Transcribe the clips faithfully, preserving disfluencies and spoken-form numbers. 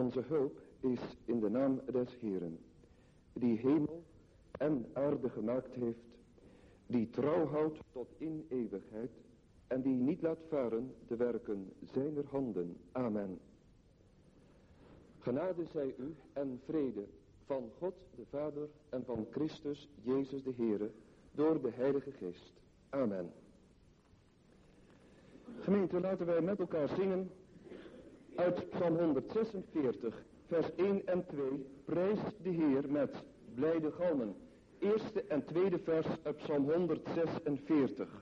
Onze hulp is in de naam des Heeren, die hemel en aarde gemaakt heeft, die trouw houdt tot in eeuwigheid en die niet laat varen de werken zijner handen. Amen. Genade zij u en vrede van God de Vader en van Christus Jezus de Heere door de Heilige Geest. Amen. Gemeente, laten wij met elkaar zingen uit Psalm honderdzesenveertig, vers één en twee. Prijs de Heer met blijde galmen. Eerste en tweede vers uit Psalm honderdzesenveertig.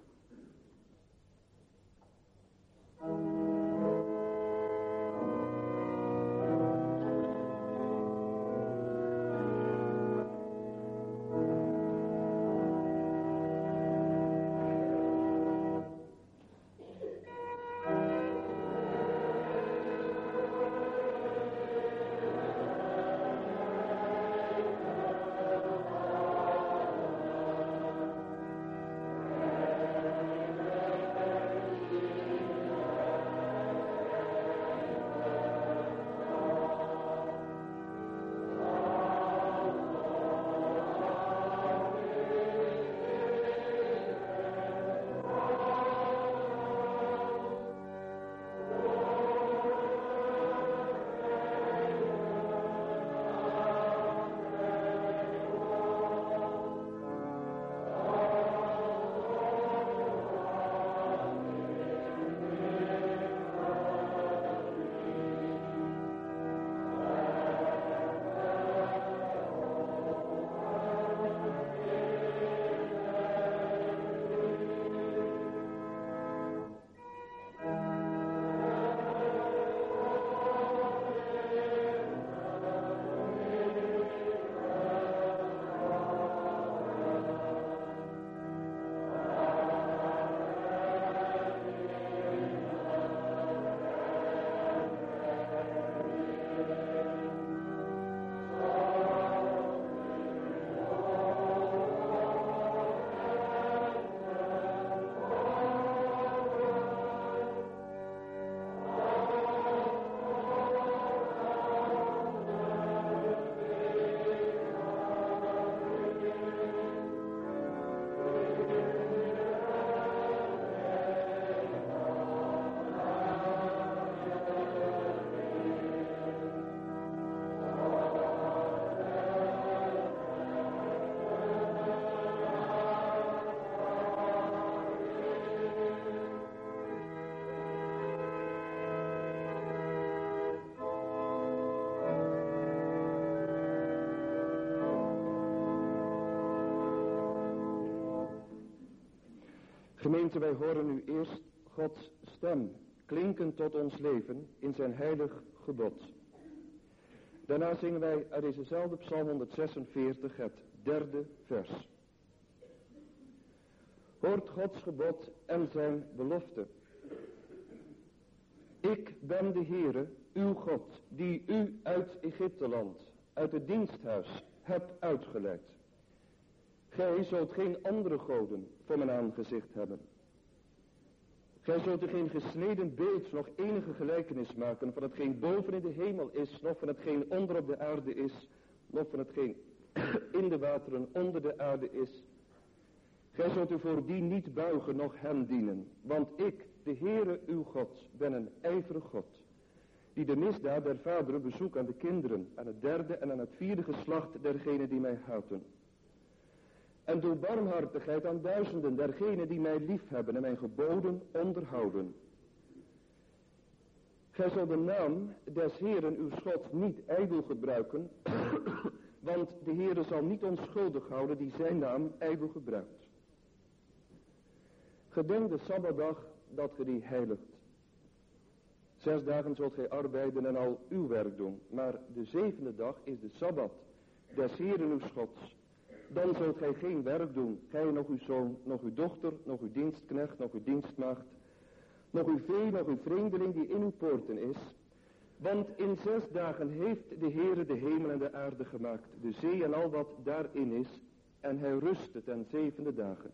Gemeente, wij horen nu eerst Gods stem klinken tot ons leven in zijn heilig gebod. Daarna zingen wij uit dezezelfde Psalm honderdzesenveertig het derde vers. Hoort Gods gebod en zijn belofte. Ik ben de Heere, uw God, die u uit Egypteland, uit het diensthuis, hebt uitgeleid. Gij zult geen andere goden voor mijn aangezicht hebben. Gij zult er geen gesneden beeld, nog enige gelijkenis maken van hetgeen boven in de hemel is, nog van hetgeen onder op de aarde is, nog van hetgeen in de wateren onder de aarde is. Gij zult u voor die niet buigen, noch hem dienen, want ik, de Heere uw God, ben een ijverig God, die de misdaad der vaderen bezoekt aan de kinderen, aan het derde en aan het vierde geslacht dergenen die mij haten. En doe barmhartigheid aan duizenden dergenen die mij lief hebben en mijn geboden onderhouden. Gij zult de naam des Heeren uw God niet ijdel gebruiken, want de Heere zal niet onschuldig houden die zijn naam ijdel gebruikt. Gedenk de Sabbatdag dat ge die heiligt. Zes dagen zult gij arbeiden en al uw werk doen, maar de zevende dag is de Sabbat des Heeren uw Gods. Dan zult gij geen werk doen, gij nog uw zoon, nog uw dochter, nog uw dienstknecht, nog uw dienstmaagd, nog uw vee, nog uw vreemdeling die in uw poorten is. Want in zes dagen heeft de Heere de hemel en de aarde gemaakt, de zee en al wat daarin is, en hij rustte ten zevende dagen.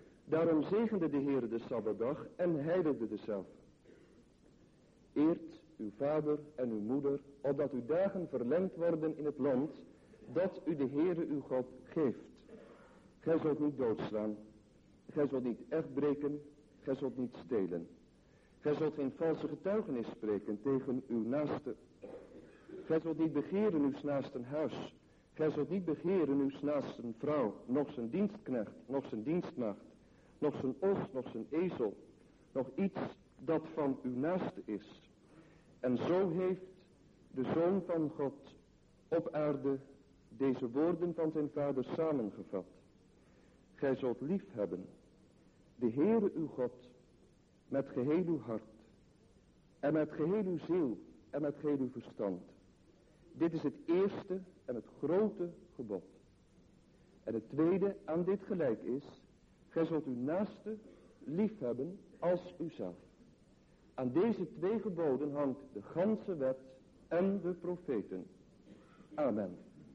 Daarom zegende de Heere de Sabbatdag en heiligde dezelfde. Eert uw vader en uw moeder, opdat uw dagen verlengd worden in het land dat u de Heere uw God geeft. Gij zult niet doodslaan, gij zult niet echt breken, gij zult niet stelen. Gij zult geen valse getuigenis spreken tegen uw naaste. Gij zult niet begeren uw naasten huis. Gij zult niet begeren uw naasten vrouw, nog zijn dienstknecht, nog zijn dienstmaagd, nog zijn os, nog zijn ezel, nog iets dat van uw naaste is. En zo heeft de Zoon van God op aarde deze woorden van zijn Vader samengevat. Gij zult lief hebben de Heere uw God met geheel uw hart en met geheel uw ziel en met geheel uw verstand. Dit is het eerste en het grote gebod. En het tweede aan dit gelijk is, gij zult uw naaste lief hebben als uzelf. Aan deze twee geboden hangt de ganse wet en de profeten. Amen.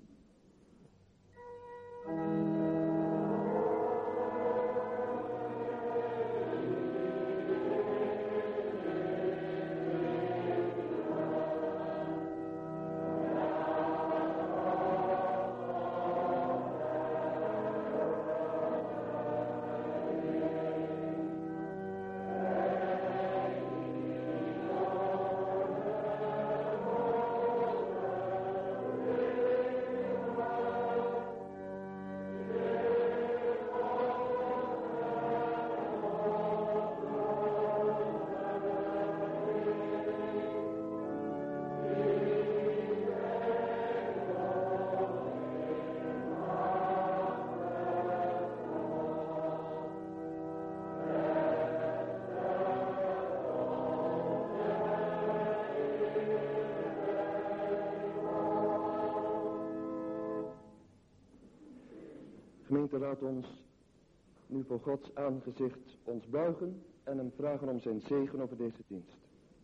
Gemeente, laat ons nu voor Gods aangezicht ons buigen en hem vragen om zijn zegen over deze dienst.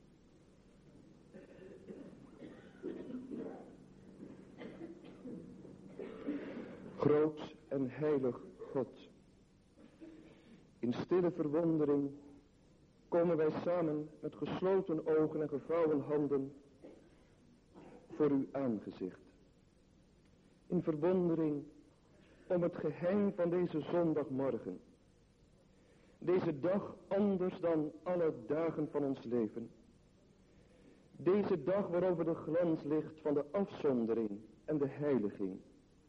Groot en heilig God, in stille verwondering komen wij samen met gesloten ogen en gevouwen handen voor uw aangezicht. In verwondering om het geheim van deze zondagmorgen. Deze dag anders dan alle dagen van ons leven. Deze dag waarover de glans ligt van de afzondering en de heiliging.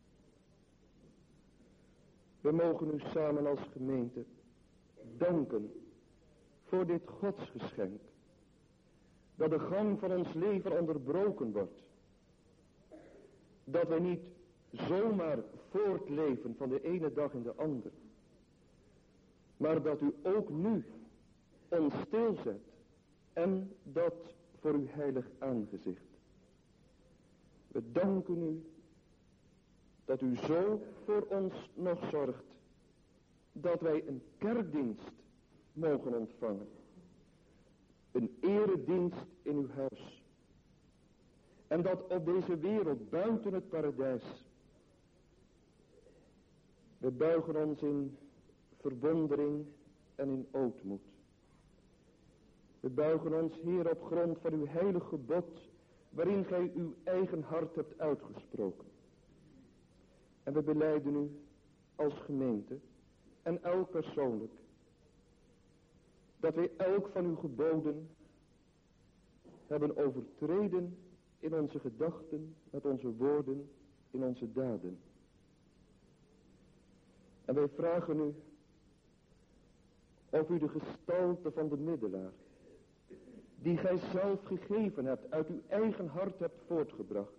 We mogen u samen als gemeente danken voor dit godsgeschenk. Dat de gang van ons leven onderbroken wordt. Dat wij niet zomaar voortleven van de ene dag in de andere. Maar dat u ook nu ons stilzet. En dat voor uw heilig aangezicht. We danken u dat u zo voor ons nog zorgt. Dat wij een kerkdienst mogen ontvangen. Een eredienst in uw huis. En dat op deze wereld buiten het paradijs. We buigen ons in verwondering en in ootmoed. We buigen ons, Heer, op grond van uw heilig gebod, waarin gij uw eigen hart hebt uitgesproken. En we belijden u als gemeente en elk persoonlijk, dat wij elk van uw geboden hebben overtreden in onze gedachten, met onze woorden, in onze daden. En wij vragen u of u de gestalte van de middelaar, die gij zelf gegeven hebt, uit uw eigen hart hebt voortgebracht.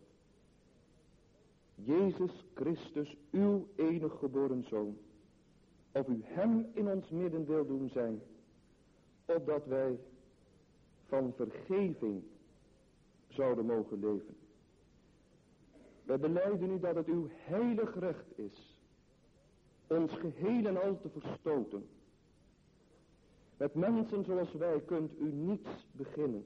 Jezus Christus, uw enig geboren Zoon, of u hem in ons midden wil doen zijn, opdat wij van vergeving zouden mogen leven. Wij belijden u dat het uw heilig recht is, ons geheel en al te verstoten. Met mensen zoals wij kunt u niets beginnen.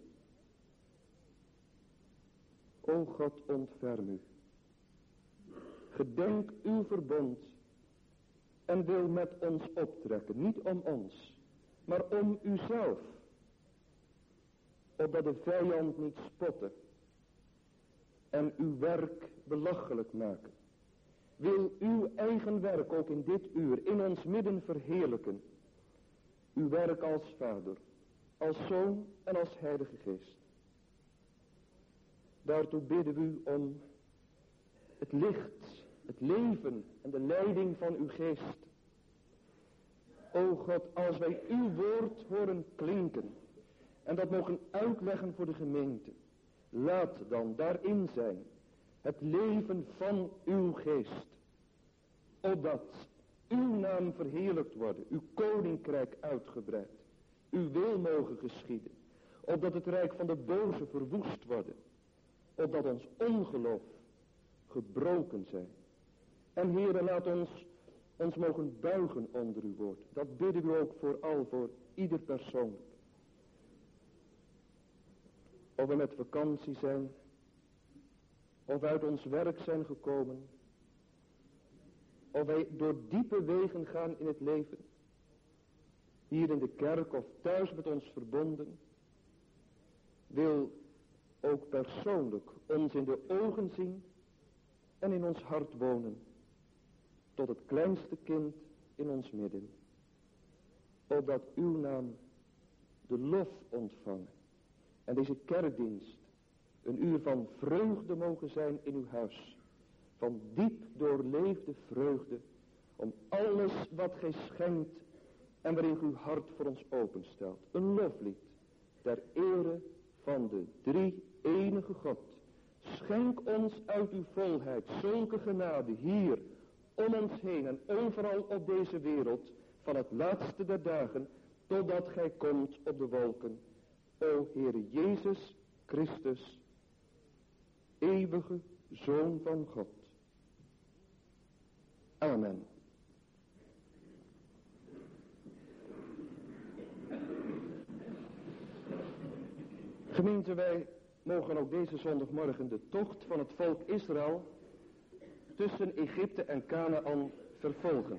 O God, ontferm u. Gedenk uw verbond en wil met ons optrekken, niet om ons, maar om uzelf. opdat de vijand niet spotte en uw werk belachelijk maken. Wil uw eigen werk ook in dit uur in ons midden verheerlijken. Uw werk als Vader, als Zoon en als Heilige Geest. Daartoe bidden we u om het licht, het leven en de leiding van uw geest. O God, als wij uw woord horen klinken en dat mogen uitleggen voor de gemeente, laat dan daarin zijn het leven van uw geest, opdat uw naam verheerlijkt worden, uw koninkrijk uitgebreid, uw wil mogen geschieden, opdat het rijk van de boze verwoest worden, opdat ons ongeloof gebroken zijn. En Heere, laat ons ons mogen buigen onder uw woord. Dat bidden we ook vooral voor ieder persoonlijk. Of we met vakantie zijn, of uit ons werk zijn gekomen, of wij door diepe wegen gaan in het leven, hier in de kerk of thuis met ons verbonden, wil ook persoonlijk ons in de ogen zien en in ons hart wonen, tot het kleinste kind in ons midden, opdat uw naam de lof ontvangen en deze kerkdienst een uur van vreugde mogen zijn in uw huis, van diep doorleefde vreugde, om alles wat gij schenkt en waarin uw hart voor ons openstelt. Een loflied ter ere van de drie enige God. Schenk ons uit uw volheid zulke genade hier, om ons heen en overal op deze wereld, van het laatste der dagen, totdat gij komt op de wolken. O Heere Jezus Christus, eeuwige Zoon van God. Amen. Gemeente, wij mogen ook deze zondagmorgen de tocht van het volk Israël tussen Egypte en Kanaan vervolgen.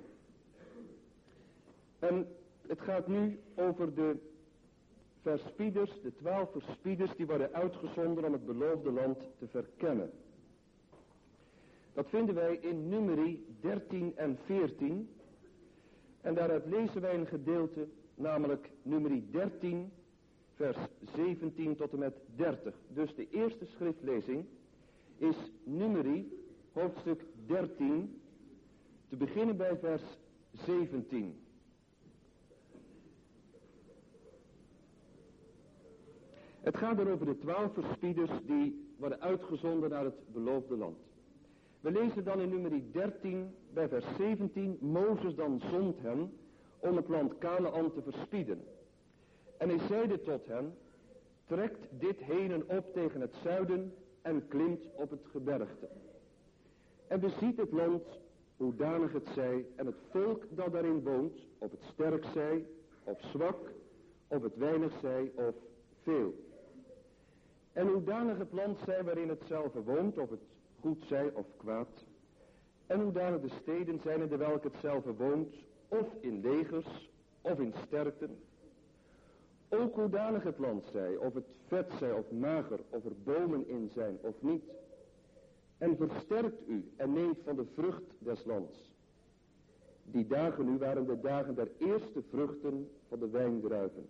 En het gaat nu over de verspieders, de twaalf verspieders die worden uitgezonden om het beloofde land te verkennen. Dat vinden wij in Numeri dertien en veertien. En daaruit lezen wij een gedeelte, namelijk Numeri dertien, vers zeventien tot en met dertig. Dus de eerste schriftlezing is Numeri, hoofdstuk dertien, te beginnen bij vers zeventien. Het gaat er over de twaalf verspieders die worden uitgezonden naar het beloofde land. We lezen dan in Numeri dertien bij vers zeventien. Mozes dan zond hen om het land Kanaan te verspieden. En hij zeide tot hen, trekt dit henen op tegen het zuiden en klimt op het gebergte. En beziet het land, hoedanig het zij, en het volk dat daarin woont, of het sterk zij, of zwak, of het weinig zij, of veel. En hoedanig het land zij waarin het zelf woont, of het goed zij of kwaad. En hoedanig de steden zijn in de welke het zelf woont, of in legers, of in sterkten. Ook hoedanig het land zij, of het vet zij of mager, of er bomen in zijn of niet. En versterkt u en neemt van de vrucht des lands. Die dagen nu waren de dagen der eerste vruchten van de wijndruiven.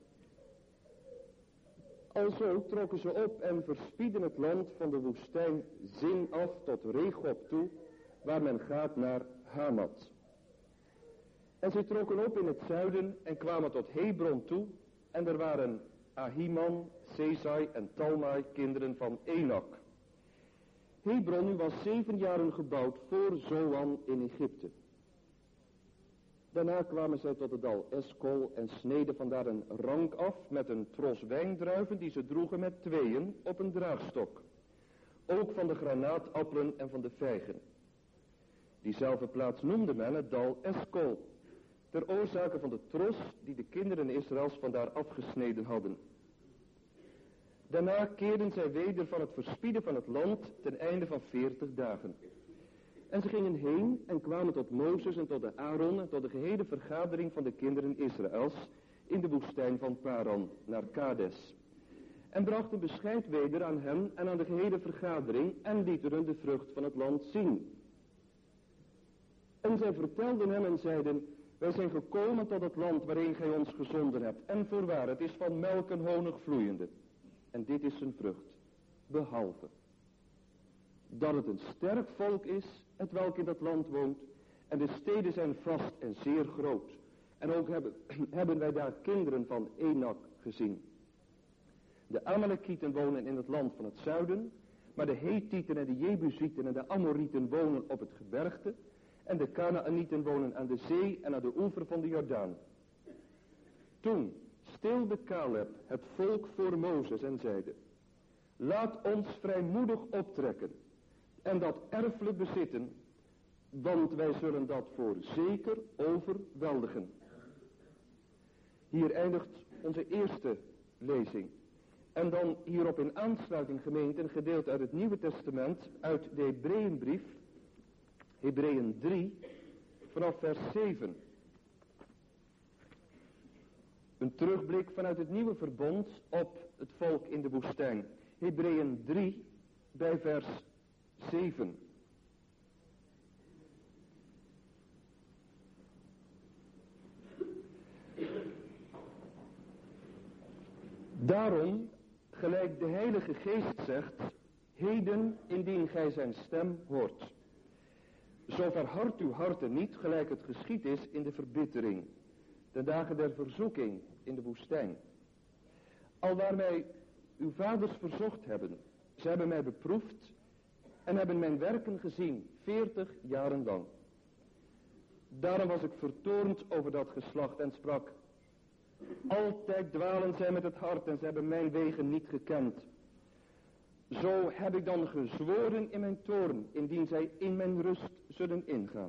Alzo trokken ze op en verspieden het land van de woestijn Zin af tot Regob toe, waar men gaat naar Hamat. En ze trokken op in het zuiden en kwamen tot Hebron toe, en er waren Ahiman, Sesai en Talmai, kinderen van Enak. Hebron nu was zeven jaren gebouwd voor Zoan in Egypte. Daarna kwamen zij tot het dal Eskol en sneden vandaar een rank af met een tros wijndruiven die ze droegen met tweeën op een draagstok. Ook van de granaatappelen en van de vijgen. Diezelfde plaats noemde men het dal Eskol, ter oorzake van de tros die de kinderen Israëls vandaar afgesneden hadden. Daarna keerden zij weder van het verspieden van het land ten einde van veertig dagen. En ze gingen heen en kwamen tot Mozes en tot de Aaron en tot de gehele vergadering van de kinderen Israëls in de woestijn van Paran naar Kades. en brachten bescheid weder aan hem en aan de gehele vergadering en lieten hun de vrucht van het land zien. En zij vertelden hem en zeiden, wij zijn gekomen tot het land waarin gij ons gezonden hebt. En voorwaar, het is van melk en honig vloeiende. En dit is zijn vrucht. Behalve dat het een sterk volk is, het welk in dat land woont. En de steden zijn vast en zeer groot. En ook hebben, hebben wij daar kinderen van Enak gezien. De Amalekieten wonen in het land van het zuiden. Maar de Hethieten en de Jebusieten en de Amorieten wonen op het gebergte. En de Kanaanieten wonen aan de zee en aan de oever van de Jordaan. Toen stilde Caleb het volk voor Mozes en zeide, laat ons vrijmoedig optrekken en dat erfelijk bezitten, want wij zullen dat voor zeker overweldigen. Hier eindigt onze eerste lezing. En dan hierop in aansluiting gemeente een gedeelte uit het Nieuwe Testament, uit de Hebreeënbrief, Hebreeën drie, vanaf vers zeven. Een terugblik vanuit het nieuwe verbond op het volk in de woestijn. Hebreeën drie, bij vers zeven. Daarom, gelijk de Heilige Geest zegt, heden indien gij zijn stem hoort. Zo verhardt uw harten niet, gelijk het geschied is in de verbittering, de dagen der verzoeking in de woestijn. Alwaar wij uw vaders verzocht hebben, ze hebben mij beproefd en hebben mijn werken gezien, veertig jaren lang. Daarom was ik vertoornd over dat geslacht en sprak, altijd dwalen zij met het hart en ze hebben mijn wegen niet gekend. Zo heb ik dan gezworen in mijn toorn, indien zij in mijn rust zullen ingaan.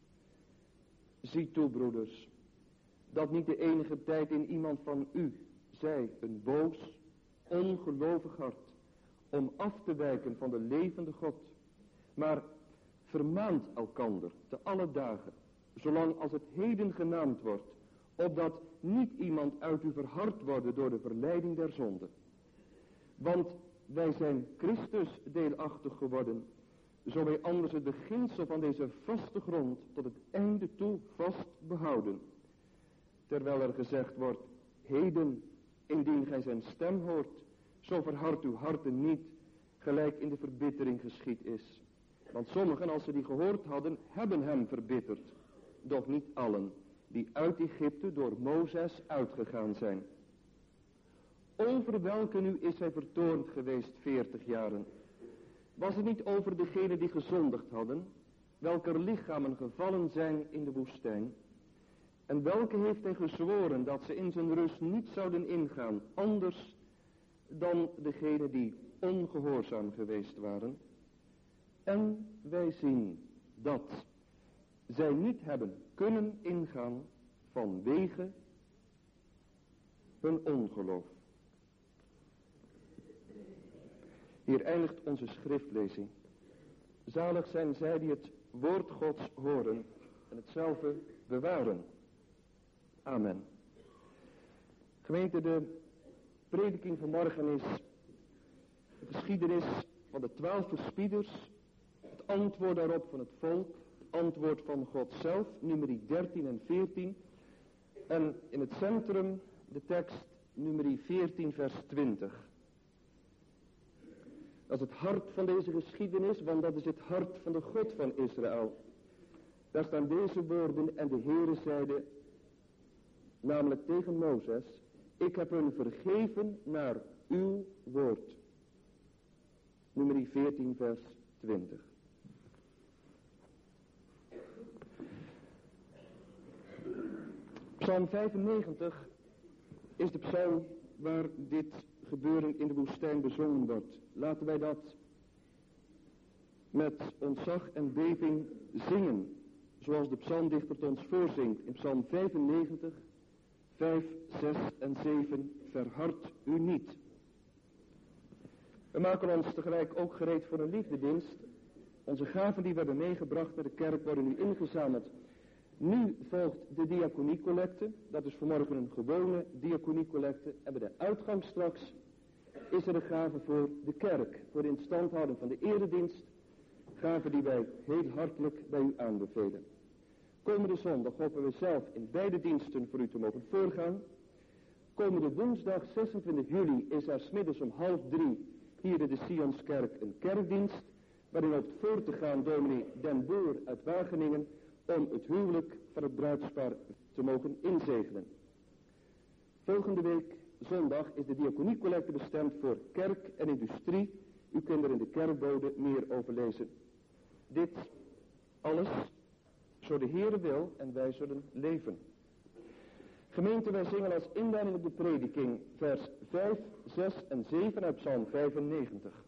Zie toe, broeders, dat niet de enige tijd in iemand van u zij een boos, ongelovig hart, om af te wijken van de levende God, maar vermaant elkander te alle dagen, zolang als het heden genaamd wordt, opdat niet iemand uit u verhard worden door de verleiding der zonde. Want wij zijn Christus deelachtig geworden, zo wij anders het beginsel van deze vaste grond tot het einde toe vast behouden. Terwijl er gezegd wordt, heden, indien gij zijn stem hoort, zo verhardt uw harten niet, gelijk in de verbittering geschied is. Want sommigen, als ze die gehoord hadden, hebben hem verbitterd, doch niet allen, die uit Egypte door Mozes uitgegaan zijn. Over welke nu is hij vertoornd geweest veertig jaren? Was het niet over degenen die gezondigd hadden, welker lichamen gevallen zijn in de woestijn? En welke heeft hij gezworen dat ze in zijn rust niet zouden ingaan, anders dan degenen die ongehoorzaam geweest waren? En wij zien dat zij niet hebben kunnen ingaan vanwege hun ongeloof. Hier eindigt onze schriftlezing. Zalig zijn zij die het woord Gods horen en hetzelfde bewaren. Amen. Gemeente, de prediking van morgen is de geschiedenis van de twaalf verspieders, het antwoord daarop van het volk, het antwoord van God zelf, nummer dertien en veertien. En in het centrum de tekst nummer veertien vers twintig. Dat is het hart van deze geschiedenis, want dat is het hart van de God van Israël. Daar staan deze woorden en de Heere zeide, namelijk tegen Mozes, ik heb hun vergeven naar uw woord. Nummer veertien vers twintig. Psalm vijfennegentig is de psalm waar dit gebeuren in de woestijn bezongen wordt. Laten wij dat met ontzag en beving zingen, zoals de psalmdichter het ons voorzingt in psalm vijfennegentig, vijf, zes en zeven, verhard u niet. We maken ons tegelijk ook gereed voor een liefdedienst. Onze gaven die we hebben meegebracht naar de kerk worden nu ingezameld. Nu volgt de diaconiecollecte. Dat is vanmorgen een gewone diaconiecollecte. En bij de uitgang straks is er een gave voor de kerk, voor de instandhouding van de eredienst. Gave die wij heel hartelijk bij u aanbevelen. Komende zondag hopen we zelf in beide diensten voor u te mogen voorgaan. Komende woensdag zesentwintig juli is er 's middags om half drie hier in de Sionskerk een kerkdienst, waarin hoopt voor te gaan dominee Den Boer uit Wageningen om het huwelijk van het bruidspaar te mogen inzegenen. Volgende week zondag is de diaconiecollecte bestemd voor kerk en industrie. U kunt er in de kerkbode meer over lezen. Dit alles zo de Heere wil en wij zullen leven. Gemeente, wij zingen als inleiding op de prediking vers vijf, zes en zeven uit Psalm vijfennegentig.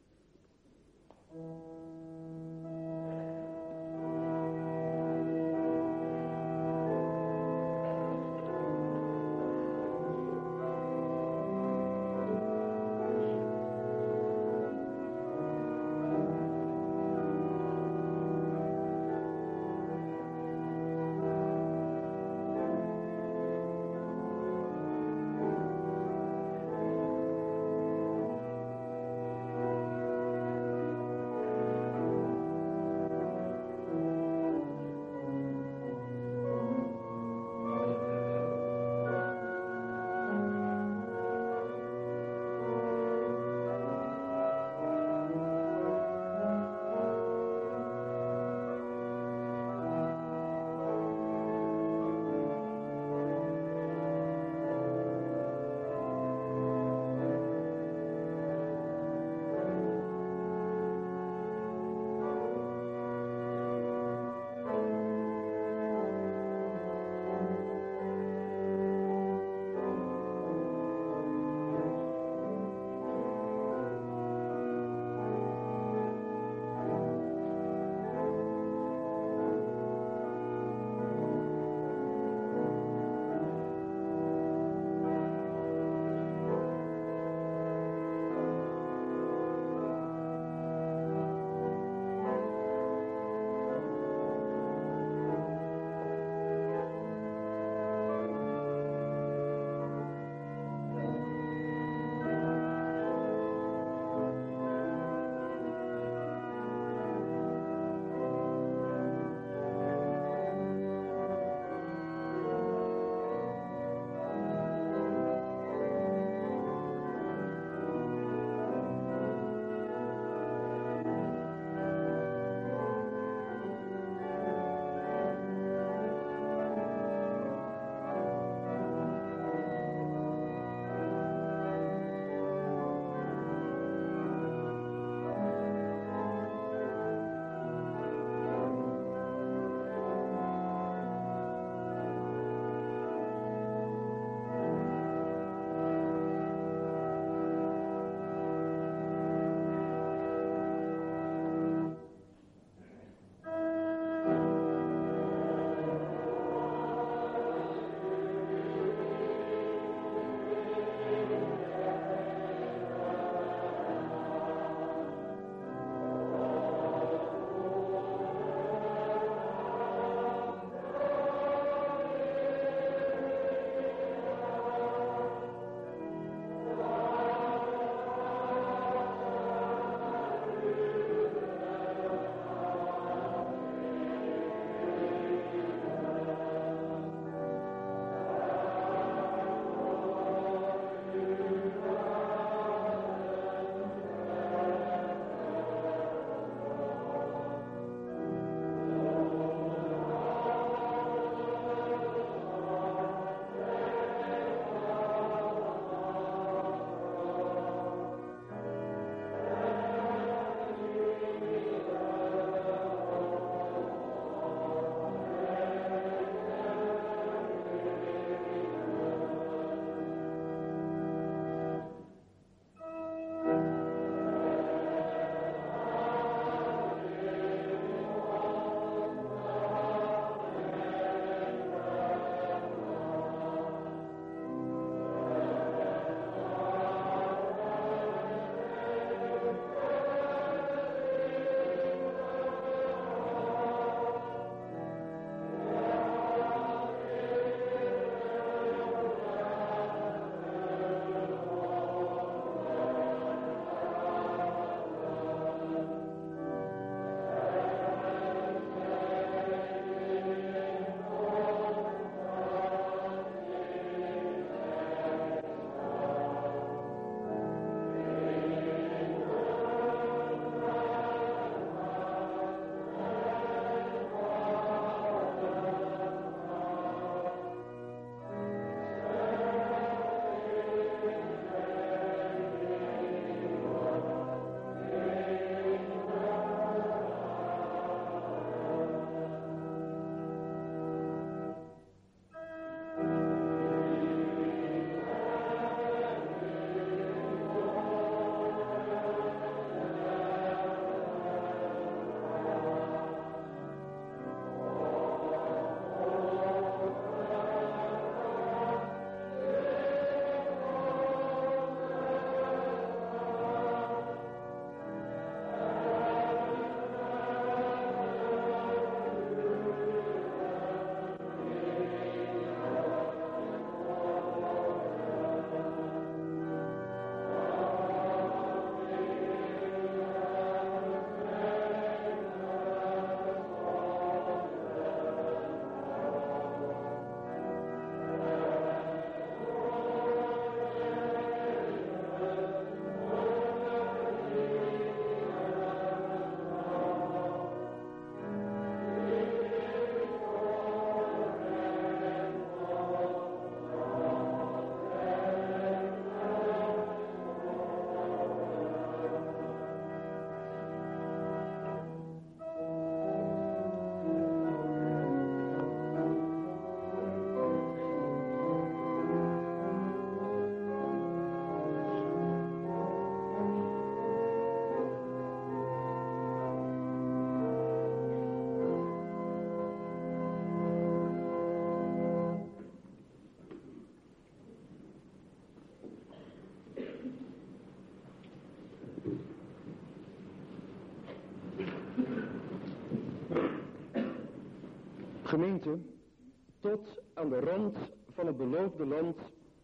Gemeente, tot aan de rand van het beloofde land,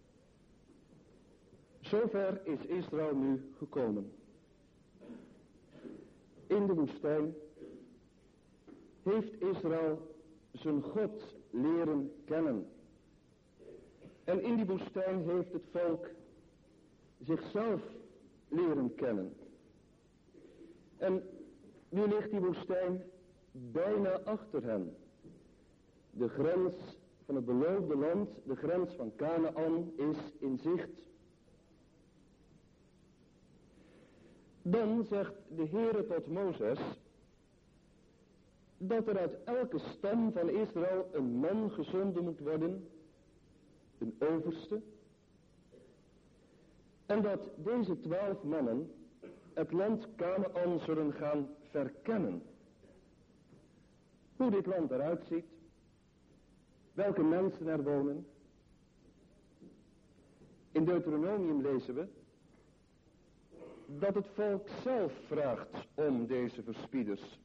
zover is Israël nu gekomen. In de woestijn heeft Israël zijn God leren kennen. En in die woestijn heeft het volk zichzelf leren kennen. En nu ligt die woestijn bijna achter hen. De grens van het beloofde land, de grens van Kanaan, is in zicht. Dan zegt de Heere tot Mozes dat er uit elke stam van Israël een man gezonden moet worden, een overste, en dat deze twaalf mannen het land Kanaan zullen gaan verkennen. Hoe dit land eruit ziet, welke mensen er wonen. In Deuteronomium lezen we dat het volk zelf vraagt om deze verspieders.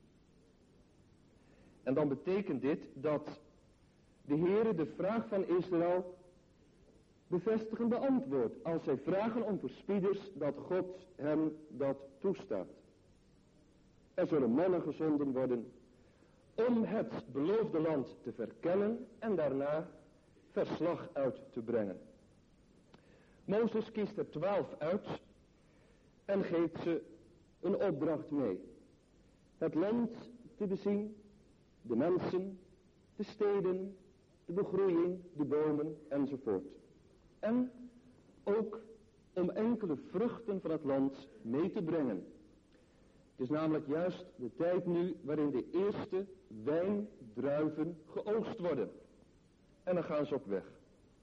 En dan betekent dit dat de Heere de vraag van Israël bevestigend beantwoordt. Als zij vragen om verspieders, dat God hem dat toestaat. Er zullen mannen gezonden worden om het beloofde land te verkennen en daarna verslag uit te brengen. Mozes kiest er twaalf uit en geeft ze een opdracht mee. Het land te bezien, de mensen, de steden, de begroeiing, de bomen enzovoort. En ook om enkele vruchten van het land mee te brengen. Het is namelijk juist de tijd nu waarin de eerste wijndruiven geoogst worden. En dan gaan ze op weg.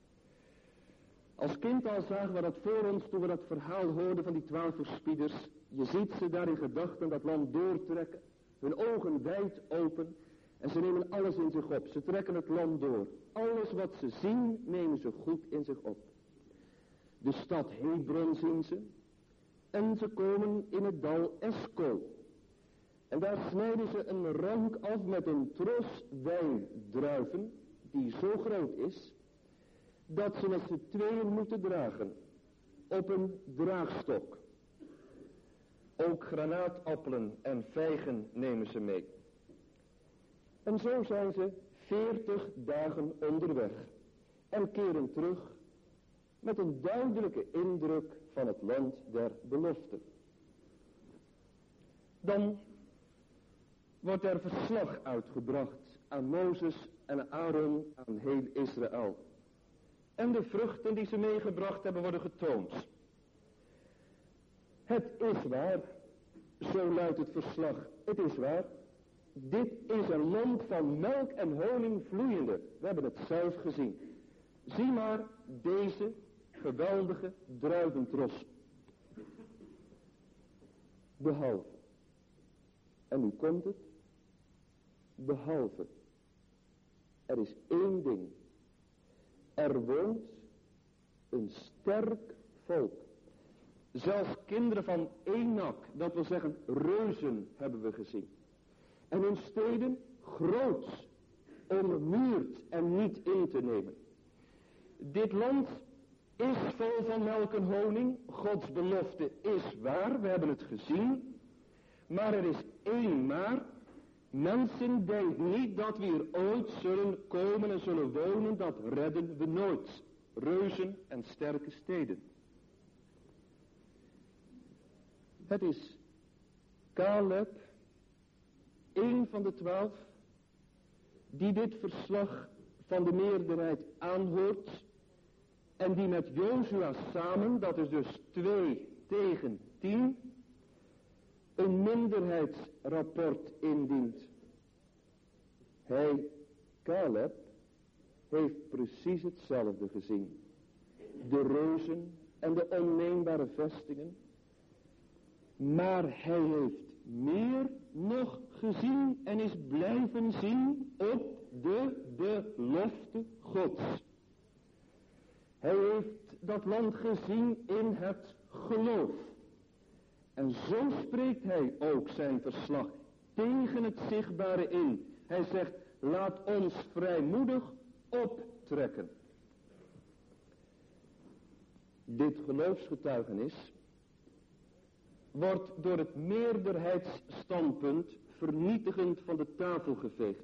Als kind al zagen we dat voor ons toen we dat verhaal hoorden van die twaalf verspieders. Je ziet ze daar in gedachten dat land doortrekken. Hun ogen wijd open. En ze nemen alles in zich op. Ze trekken het land door. Alles wat ze zien nemen ze goed in zich op. De stad Hebron zien ze. En ze komen in het dal Eskol. En daar snijden ze een rank af met een tros wijndruiven. Die zo groot is. Dat ze met z'n tweeën moeten dragen. Op een draagstok. Ook granaatappelen en vijgen nemen ze mee. En zo zijn ze veertig dagen onderweg. En keren terug met een duidelijke indruk van het land der belofte. Dan wordt er verslag uitgebracht aan Mozes en Aaron, aan heel Israël. En de vruchten die ze meegebracht hebben worden getoond. Het is waar, zo luidt het verslag, het is waar. Dit is een land van melk en honing vloeiende. We hebben het zelf gezien. Zie maar deze geweldige druiventros. Behalve. En nu komt het. Behalve. Er is één ding. Er woont een sterk volk. Zelfs kinderen van Enak, dat wil zeggen reuzen, hebben we gezien. En hun steden groot, ommuurd en niet in te nemen. Dit land is vol van melk en honing. Gods belofte is waar, we hebben het gezien. Maar er is één maar. Mensen denken niet dat we hier ooit zullen komen en zullen wonen. Dat redden we nooit. Reuzen en sterke steden. Het is Caleb, één van de twaalf, die dit verslag van de meerderheid aanhoort. En die met Jozua samen, dat is dus twee tegen tien, een minderheidsrapport indient. Hij, Caleb, heeft precies hetzelfde gezien. De reuzen en de onneembare vestingen. Maar hij heeft meer nog gezien en is blijven zien op de belofte Gods. Hij heeft dat land gezien in het geloof. En zo spreekt hij ook zijn verslag tegen het zichtbare in. Hij zegt, laat ons vrijmoedig optrekken. Dit geloofsgetuigenis wordt door het meerderheidsstandpunt vernietigend van de tafel geveegd.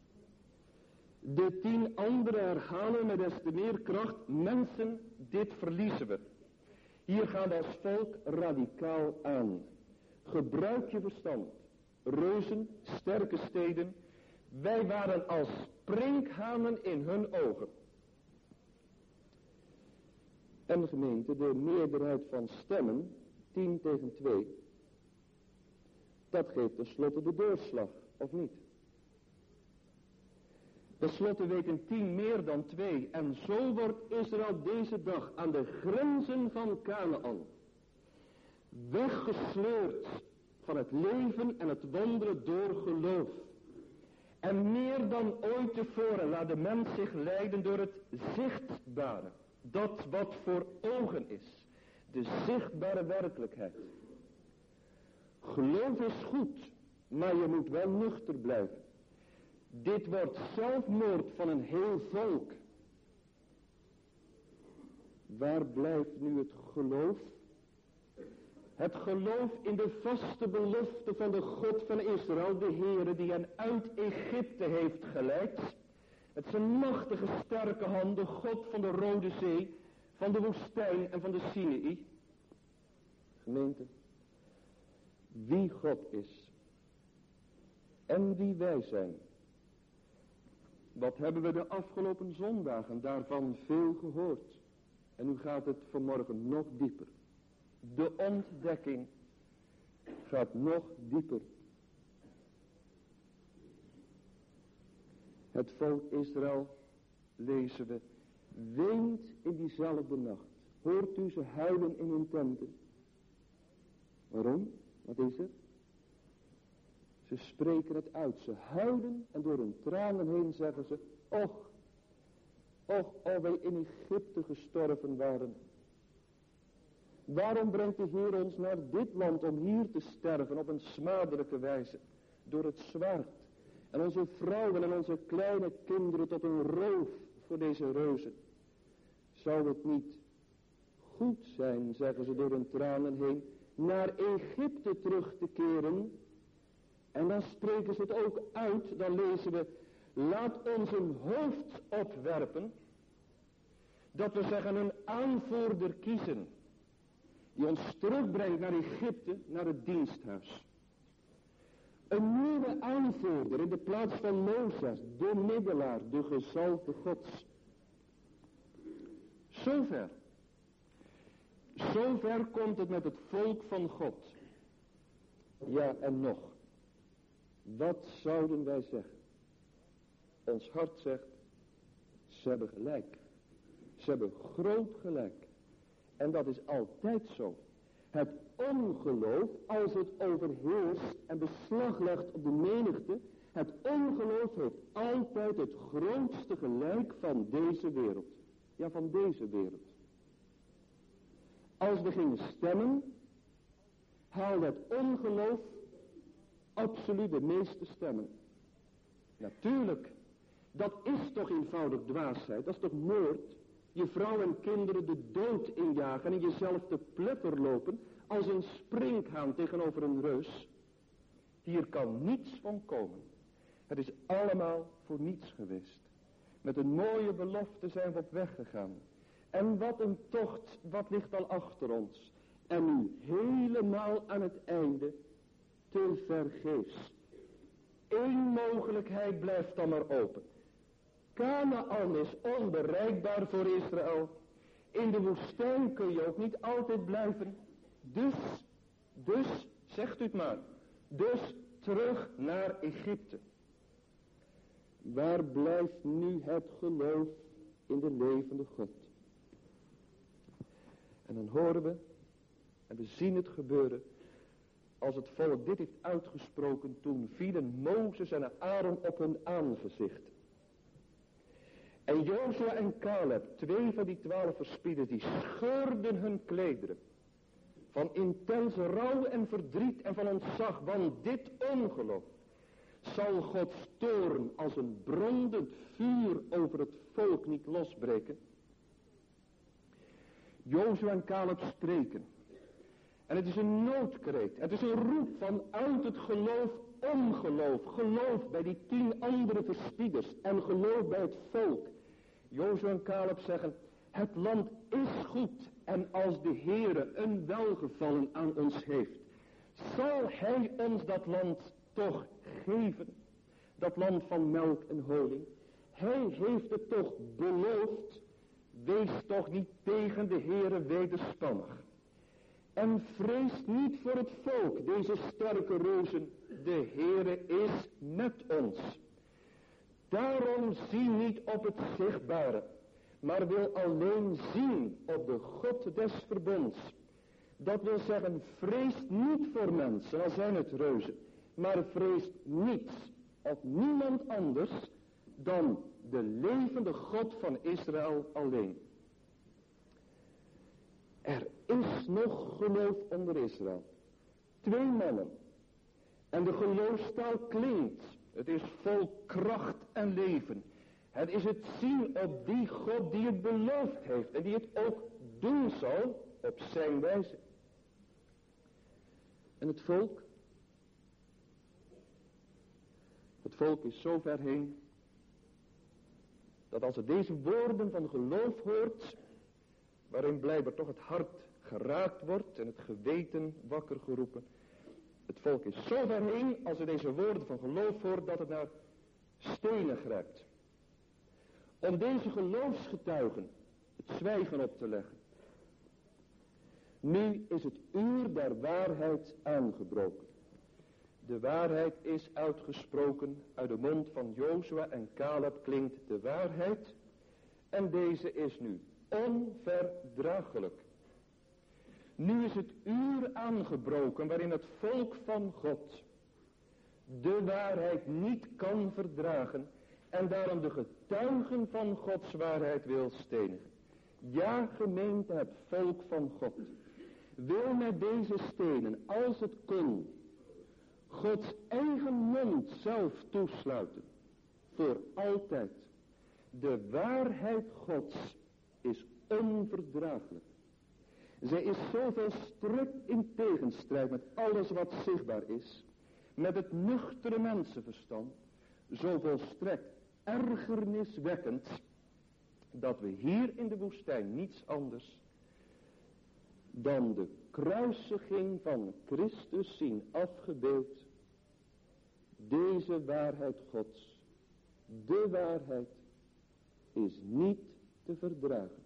De tien anderen herhalen met des te meer kracht: mensen, dit verliezen we. Hier gaat als volk radicaal aan. Gebruik je verstand. Reuzen, sterke steden. Wij waren als sprinkhanen in hun ogen. En de gemeente, de meerderheid van stemmen, tien tegen twee. Dat geeft tenslotte de doorslag, of niet? Ten slotte weten tien meer dan twee. En zo wordt Israël deze dag aan de grenzen van Kanaan weggesleurd van het leven en het wandelen door geloof. En meer dan ooit tevoren laat de mens zich leiden door het zichtbare. Dat wat voor ogen is. De zichtbare werkelijkheid. Geloof is goed, maar je moet wel nuchter blijven. Dit wordt zelfmoord van een heel volk. Waar blijft nu het geloof? Het geloof in de vaste belofte van de God van Israël, de Heere die hen uit Egypte heeft geleid. Met zijn machtige sterke hand, de God van de Rode Zee, van de woestijn en van de Sinaï. Gemeente, wie God is en wie wij zijn. Wat hebben we de afgelopen zondagen daarvan veel gehoord. En nu gaat het vanmorgen nog dieper. De ontdekking gaat nog dieper. Het volk Israël, lezen we, weent in diezelfde nacht. Hoort u ze huilen in hun tenten. Waarom? Wat is er? Ze spreken het uit. Ze huilen en door hun tranen heen zeggen ze: Och, och, of wij in Egypte gestorven waren. Waarom brengt de Heer ons naar dit land om hier te sterven op een smadelijke wijze? Door het zwaard. En onze vrouwen en onze kleine kinderen tot een roof voor deze reuzen. Zou het niet goed zijn, zeggen ze door hun tranen heen, naar Egypte terug te keren? En dan spreken ze het ook uit, dan lezen we: laat ons een hoofd opwerpen. Dat we zeggen een aanvoerder kiezen. Die ons terugbrengt naar Egypte, naar het diensthuis. Een nieuwe aanvoerder in de plaats van Mozes, de middelaar, de gezalfde Gods. Zover. Zover komt het met het volk van God. Ja, en nog. Wat zouden wij zeggen? Ons hart zegt, ze hebben gelijk. Ze hebben groot gelijk. En dat is altijd zo. Het ongeloof, als het overheerst en beslag legt op de menigte, het ongeloof heeft altijd het grootste gelijk van deze wereld. Ja, van deze wereld. Als we gingen stemmen, haalde het ongeloof absoluut de meeste stemmen. Natuurlijk, dat is toch eenvoudig dwaasheid, dat is toch moord? Je vrouw en kinderen de dood injagen en jezelf te pletter lopen als een sprinkhaan tegenover een reus. Hier kan niets van komen. Het is allemaal voor niets geweest. Met een mooie belofte zijn we op weg gegaan. En wat een tocht, wat ligt al achter ons. En nu helemaal aan het einde, te vergeefs. Eén mogelijkheid blijft dan maar open. Kanaan is onbereikbaar voor Israël. In de woestijn kun je ook niet altijd blijven. Dus, dus, zegt u het maar. Dus terug naar Egypte. Waar blijft nu het geloof in de levende God? En dan horen we, en we zien het gebeuren, als het volk dit heeft uitgesproken, toen vielen Mozes en Aaron op hun aangezicht. En Jozua en Caleb, twee van die twaalf verspieders, die scheurden hun klederen. Van intense rouw en verdriet en van ontzag, want dit ongeloof zal Gods toorn als een brandend vuur over het volk niet losbreken? Jozua en Caleb spreken. En het is een noodkreet. Het is een roep van uit het geloof ongeloof. Geloof bij die tien andere verspieders. En geloof bij het volk. Jozua en Caleb zeggen, het land is goed. En als de Heere een welgevallen aan ons heeft, zal hij ons dat land toch geven. Dat land van melk en honing. Hij heeft het toch beloofd. Wees toch niet tegen de Heere wederspannig. En vrees niet voor het volk, deze sterke reuzen. De Heere is met ons. Daarom zie niet op het zichtbare, maar wil alleen zien op de God des verbonds. Dat wil zeggen, vrees niet voor mensen, al zijn het reuzen, maar vrees niets op niemand anders dan de levende God van Israël alleen. Er is nog geloof onder Israël. Twee mannen. En de geloofstaal klinkt. Het is vol kracht en leven. Het is het zien op die God die het beloofd heeft. En die het ook doen zal op zijn wijze. En het volk? Het volk is zo ver heen, dat als het deze woorden van geloof hoort, waarin blijkbaar toch het hart geraakt wordt en het geweten wakker geroepen. Het volk is zo ver heen als het deze woorden van geloof hoort, dat het naar stenen grijpt. Om deze geloofsgetuigen het zwijgen op te leggen. Nu is het uur der waarheid aangebroken. De waarheid is uitgesproken, uit de mond van Jozua en Caleb klinkt de waarheid. En deze is nu onverdraaglijk. Nu is het uur aangebroken waarin het volk van God de waarheid niet kan verdragen en daarom de getuigen van Gods waarheid wil stenigen. Ja, gemeente, het volk van God wil met deze stenen, als het kon, Gods eigen mond zelf toesluiten. Voor altijd. De waarheid Gods is onverdraaglijk. Zij is zo volstrekt in tegenstrijd met alles wat zichtbaar is. Met het nuchtere mensenverstand. Zo volstrekt ergerniswekkend. Dat we hier in de woestijn niets anders dan de kruisiging van Christus zien afgebeeld. Deze waarheid Gods, de waarheid, is niet te verdragen.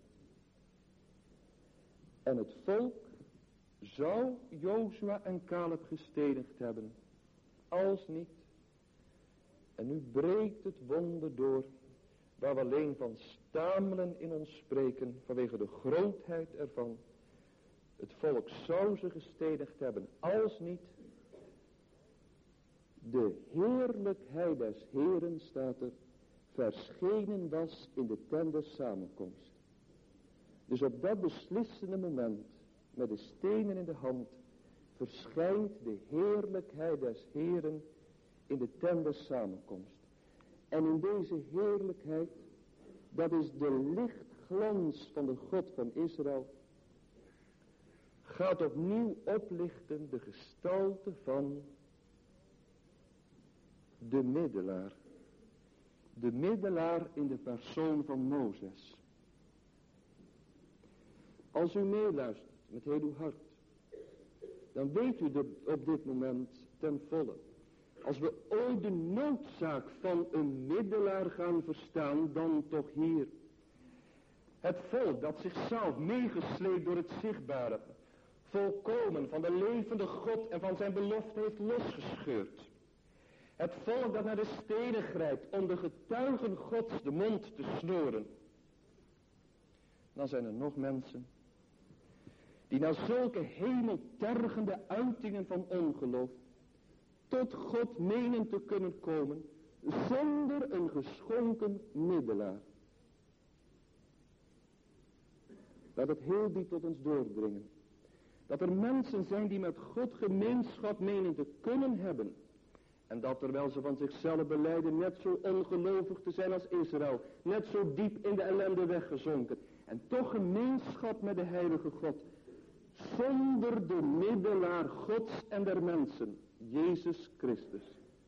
En het volk zou Jozua en Caleb gestenigd hebben, als niet. En nu breekt het wonder door, waar we alleen van stamelen in ons spreken, vanwege de grootheid ervan. Het volk zou ze gestenigd hebben, als niet de heerlijkheid des Heeren, staat er, verschenen was in de tent des samenkomst. Dus op dat beslissende moment, met de stenen in de hand, verschijnt de heerlijkheid des Heeren in de tent des samenkomst. En in deze heerlijkheid, dat is de lichtglans van de God van Israël, gaat opnieuw oplichten de gestalte van de middelaar. De middelaar in de persoon van Mozes. Als u meeluistert met heel uw hart, dan weet u dat op dit moment ten volle. Als we ooit de noodzaak van een middelaar gaan verstaan, dan toch hier. Het volk dat zichzelf meegesleept door het zichtbare, volkomen van de levende God en van zijn belofte heeft losgescheurd. Het volk dat naar de stenen grijpt om de getuigen Gods de mond te snoeren. Dan zijn er nog mensen die na zulke hemeltergende uitingen van ongeloof tot God menen te kunnen komen zonder een geschonken middelaar. Laat het heel diep tot ons doordringen. Dat er mensen zijn die met God gemeenschap menen te kunnen hebben. En dat terwijl ze van zichzelf belijden net zo ongelovig te zijn als Israël. Net zo diep in de ellende weggezonken. En toch gemeenschap met de heilige God. Zonder de middelaar Gods en der mensen. Jezus Christus.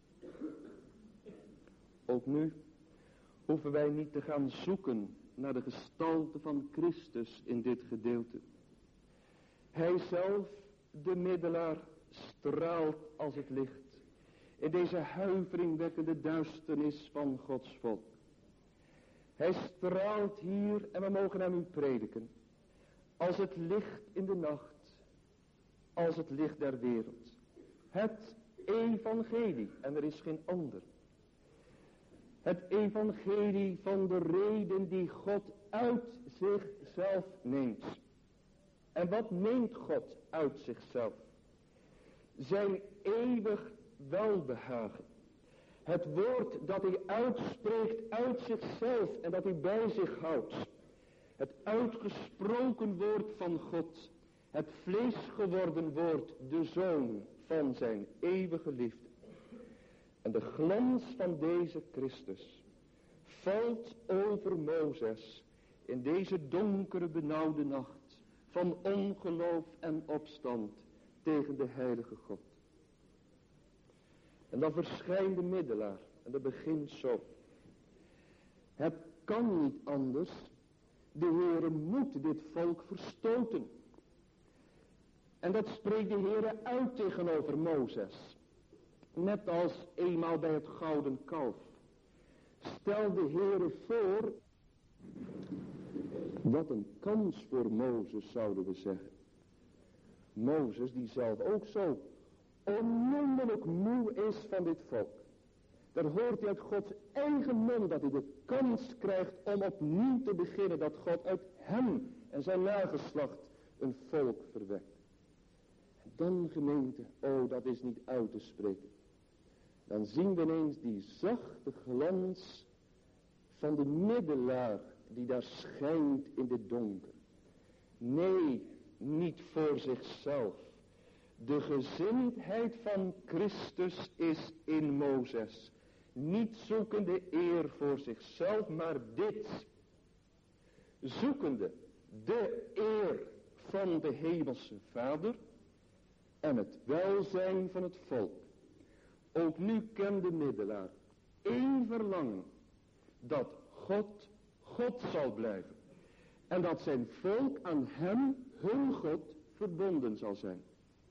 Ook nu hoeven wij niet te gaan zoeken naar de gestalte van Christus in dit gedeelte. Hij zelf, de middelaar, straalt als het licht. In deze huiveringwekkende duisternis van Gods volk. Hij straalt hier en we mogen hem u prediken. Als het licht in de nacht. Als het licht der wereld. Het evangelie en er is geen ander. Het evangelie van de reden die God uit zichzelf neemt. En wat neemt God uit zichzelf? Zijn eeuwig welbehagen. Het woord dat hij uitspreekt uit zichzelf en dat hij bij zich houdt. Het uitgesproken woord van God. Het vlees geworden woord, de Zoon van zijn eeuwige liefde. En de glans van deze Christus valt over Mozes in deze donkere benauwde nacht van ongeloof en opstand tegen de heilige God. En dan verschijnt de middelaar en dat begint zo. Het kan niet anders. De Heere moet dit volk verstoten. En dat spreekt de Heere uit tegenover Mozes. Net als eenmaal bij het gouden kalf. Stel de Heere voor. Wat een kans voor Mozes, zouden we zeggen. Mozes die zelf ook zo onmiddellijk moe is van dit volk. Daar hoort hij uit Gods eigen mond dat hij de kans krijgt om opnieuw te beginnen. Dat God uit hem en zijn nageslacht een volk verwekt. En dan gemeente, oh dat is niet uit te spreken. Dan zien we ineens die zachte glans van de middelaar die daar schijnt in dit donker. Nee, niet voor zichzelf. De gezindheid van Christus is in Mozes. Niet zoekende eer voor zichzelf, maar dit. Zoekende de eer van de hemelse Vader en het welzijn van het volk. Ook nu kent de middelaar één verlangen. Dat God, God zal blijven. En dat zijn volk aan hem, hun God, verbonden zal zijn.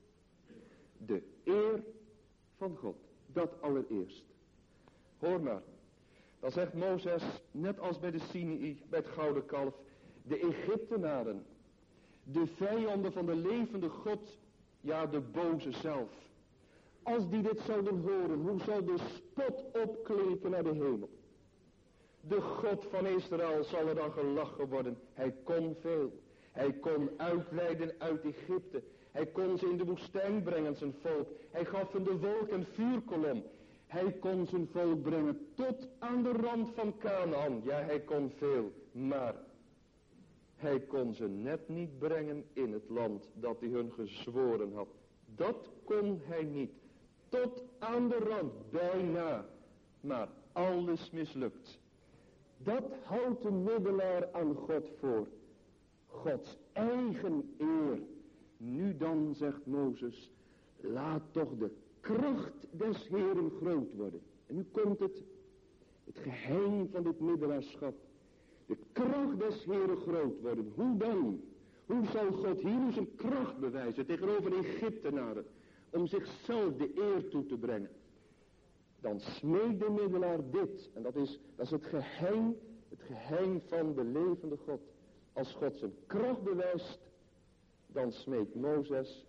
De eer van God. Dat allereerst. Hoor maar. Dan zegt Mozes, net als bij de Sinai, bij het gouden kalf. De Egyptenaren. De vijanden van de levende God. Ja, de boze zelf. Als die dit zouden horen, hoe zou de spot opklinken naar de hemel? De God van Israël zal er dan gelachen worden. Hij kon veel. Hij kon uitleiden uit Egypte. Hij kon ze in de woestijn brengen, zijn volk. Hij gaf hun de wolk en vuurkolom. Hij kon zijn volk brengen tot aan de rand van Kanaan. Ja, hij kon veel. Maar hij kon ze net niet brengen in het land dat hij hun gezworen had. Dat kon hij niet. Tot aan de rand, bijna. Maar alles mislukt. Dat houdt de middelaar aan God voor. Gods eigen eer. Nu dan, zegt Mozes, laat toch de kracht des Heeren groot worden. En nu komt het, het geheim van dit middelaarschap. De kracht des Heeren groot worden. Hoe dan? Hoe zal God hier zijn kracht bewijzen tegenover de Egyptenaren? Om zichzelf de eer toe te brengen. Dan smeekt de middelaar dit. En dat is, dat is het geheim, het geheim van de levende God. Als God zijn kracht bewijst, dan smeekt Mozes,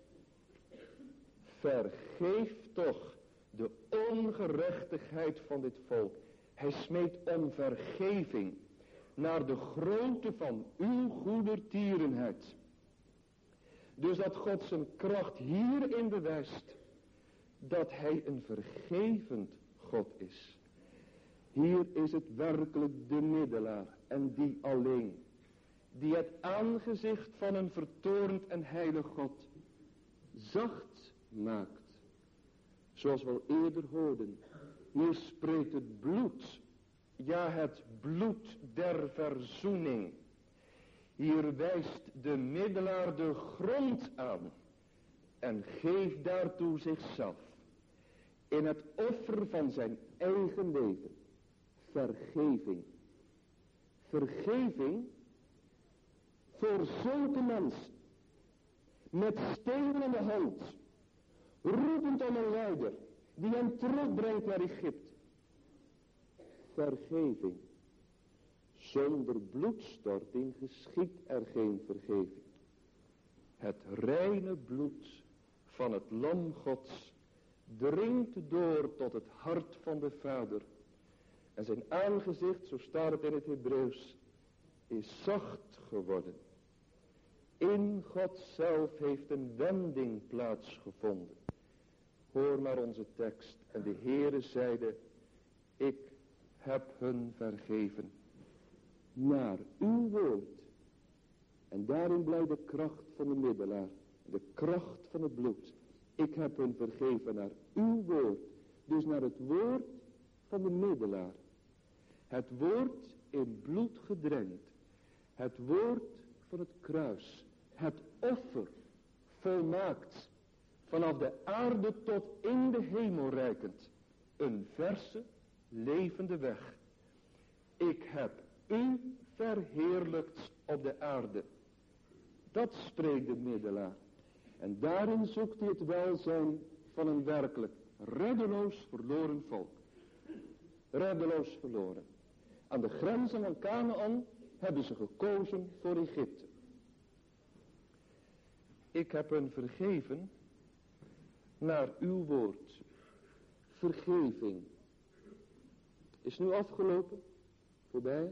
vergeef toch de ongerechtigheid van dit volk. Hij smeekt om vergeving naar de grootte van uw goedertierenheid. Dus dat God zijn kracht hierin bewijst, dat hij een vergevend God is. Hier is het werkelijk de middelaar en die alleen, die het aangezicht van een vertoornd en heilig God zacht maakt. Zoals we al eerder hoorden. Hier spreekt het bloed. Ja, het bloed der verzoening. Hier wijst de middelaar de grond aan. En geeft daartoe zichzelf. In het offer van zijn eigen leven. Vergeving. Vergeving voor zulke mensen. Met steen in de hand. Roepend om een leider. Die hem terugbrengt naar Egypte. Vergeving. Zonder bloedstorting geschiedt er geen vergeving. Het reine bloed van het lam Gods dringt door tot het hart van de Vader. En zijn aangezicht, zo staat het in het Hebreeuws, is zacht geworden. In God zelf heeft een wending plaatsgevonden. Hoor maar onze tekst. En de Heere zeide, ik heb hun vergeven. Naar uw woord. En daarin blijft de kracht van de middelaar. De kracht van het bloed. Ik heb hun vergeven naar uw woord. Dus naar het woord van de middelaar. Het woord in bloed gedrenkt. Het woord van het kruis. Het offer volmaakt. Vanaf de aarde tot in de hemel reikend. Een verse, levende weg. Ik heb u verheerlijkt op de aarde. Dat spreekt de middelaar. En daarin zoekt hij het welzijn van een werkelijk reddeloos verloren volk. Reddeloos verloren. Aan de grenzen van Kanaan hebben ze gekozen voor Egypte. Ik heb hen vergeven naar uw woord. Vergeving. Is nu afgelopen? Voorbij?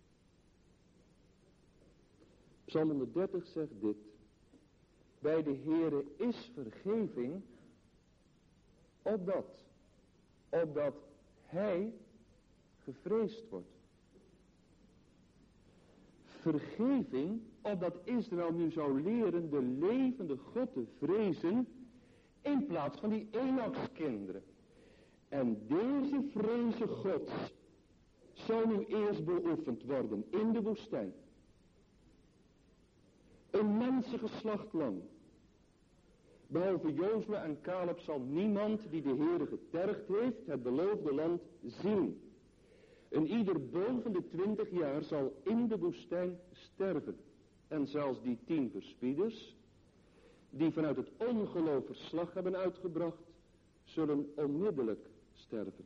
Psalm honderddertig zegt dit. Bij de Heere is vergeving, opdat, opdat hij gevreesd wordt. Vergeving, opdat Israël nu zou leren de levende God te vrezen, in plaats van die Enokskinderen. En deze vreze Gods zou nu eerst beoefend worden in de woestijn. Een mensengeslacht lang. Behalve Jozua en Caleb zal niemand die de Heere getergd heeft het beloofde land zien. En ieder boven de twintig jaar zal in de woestijn sterven. En zelfs die tien verspieders, die vanuit het ongeloof verslag hebben uitgebracht, zullen onmiddellijk sterven.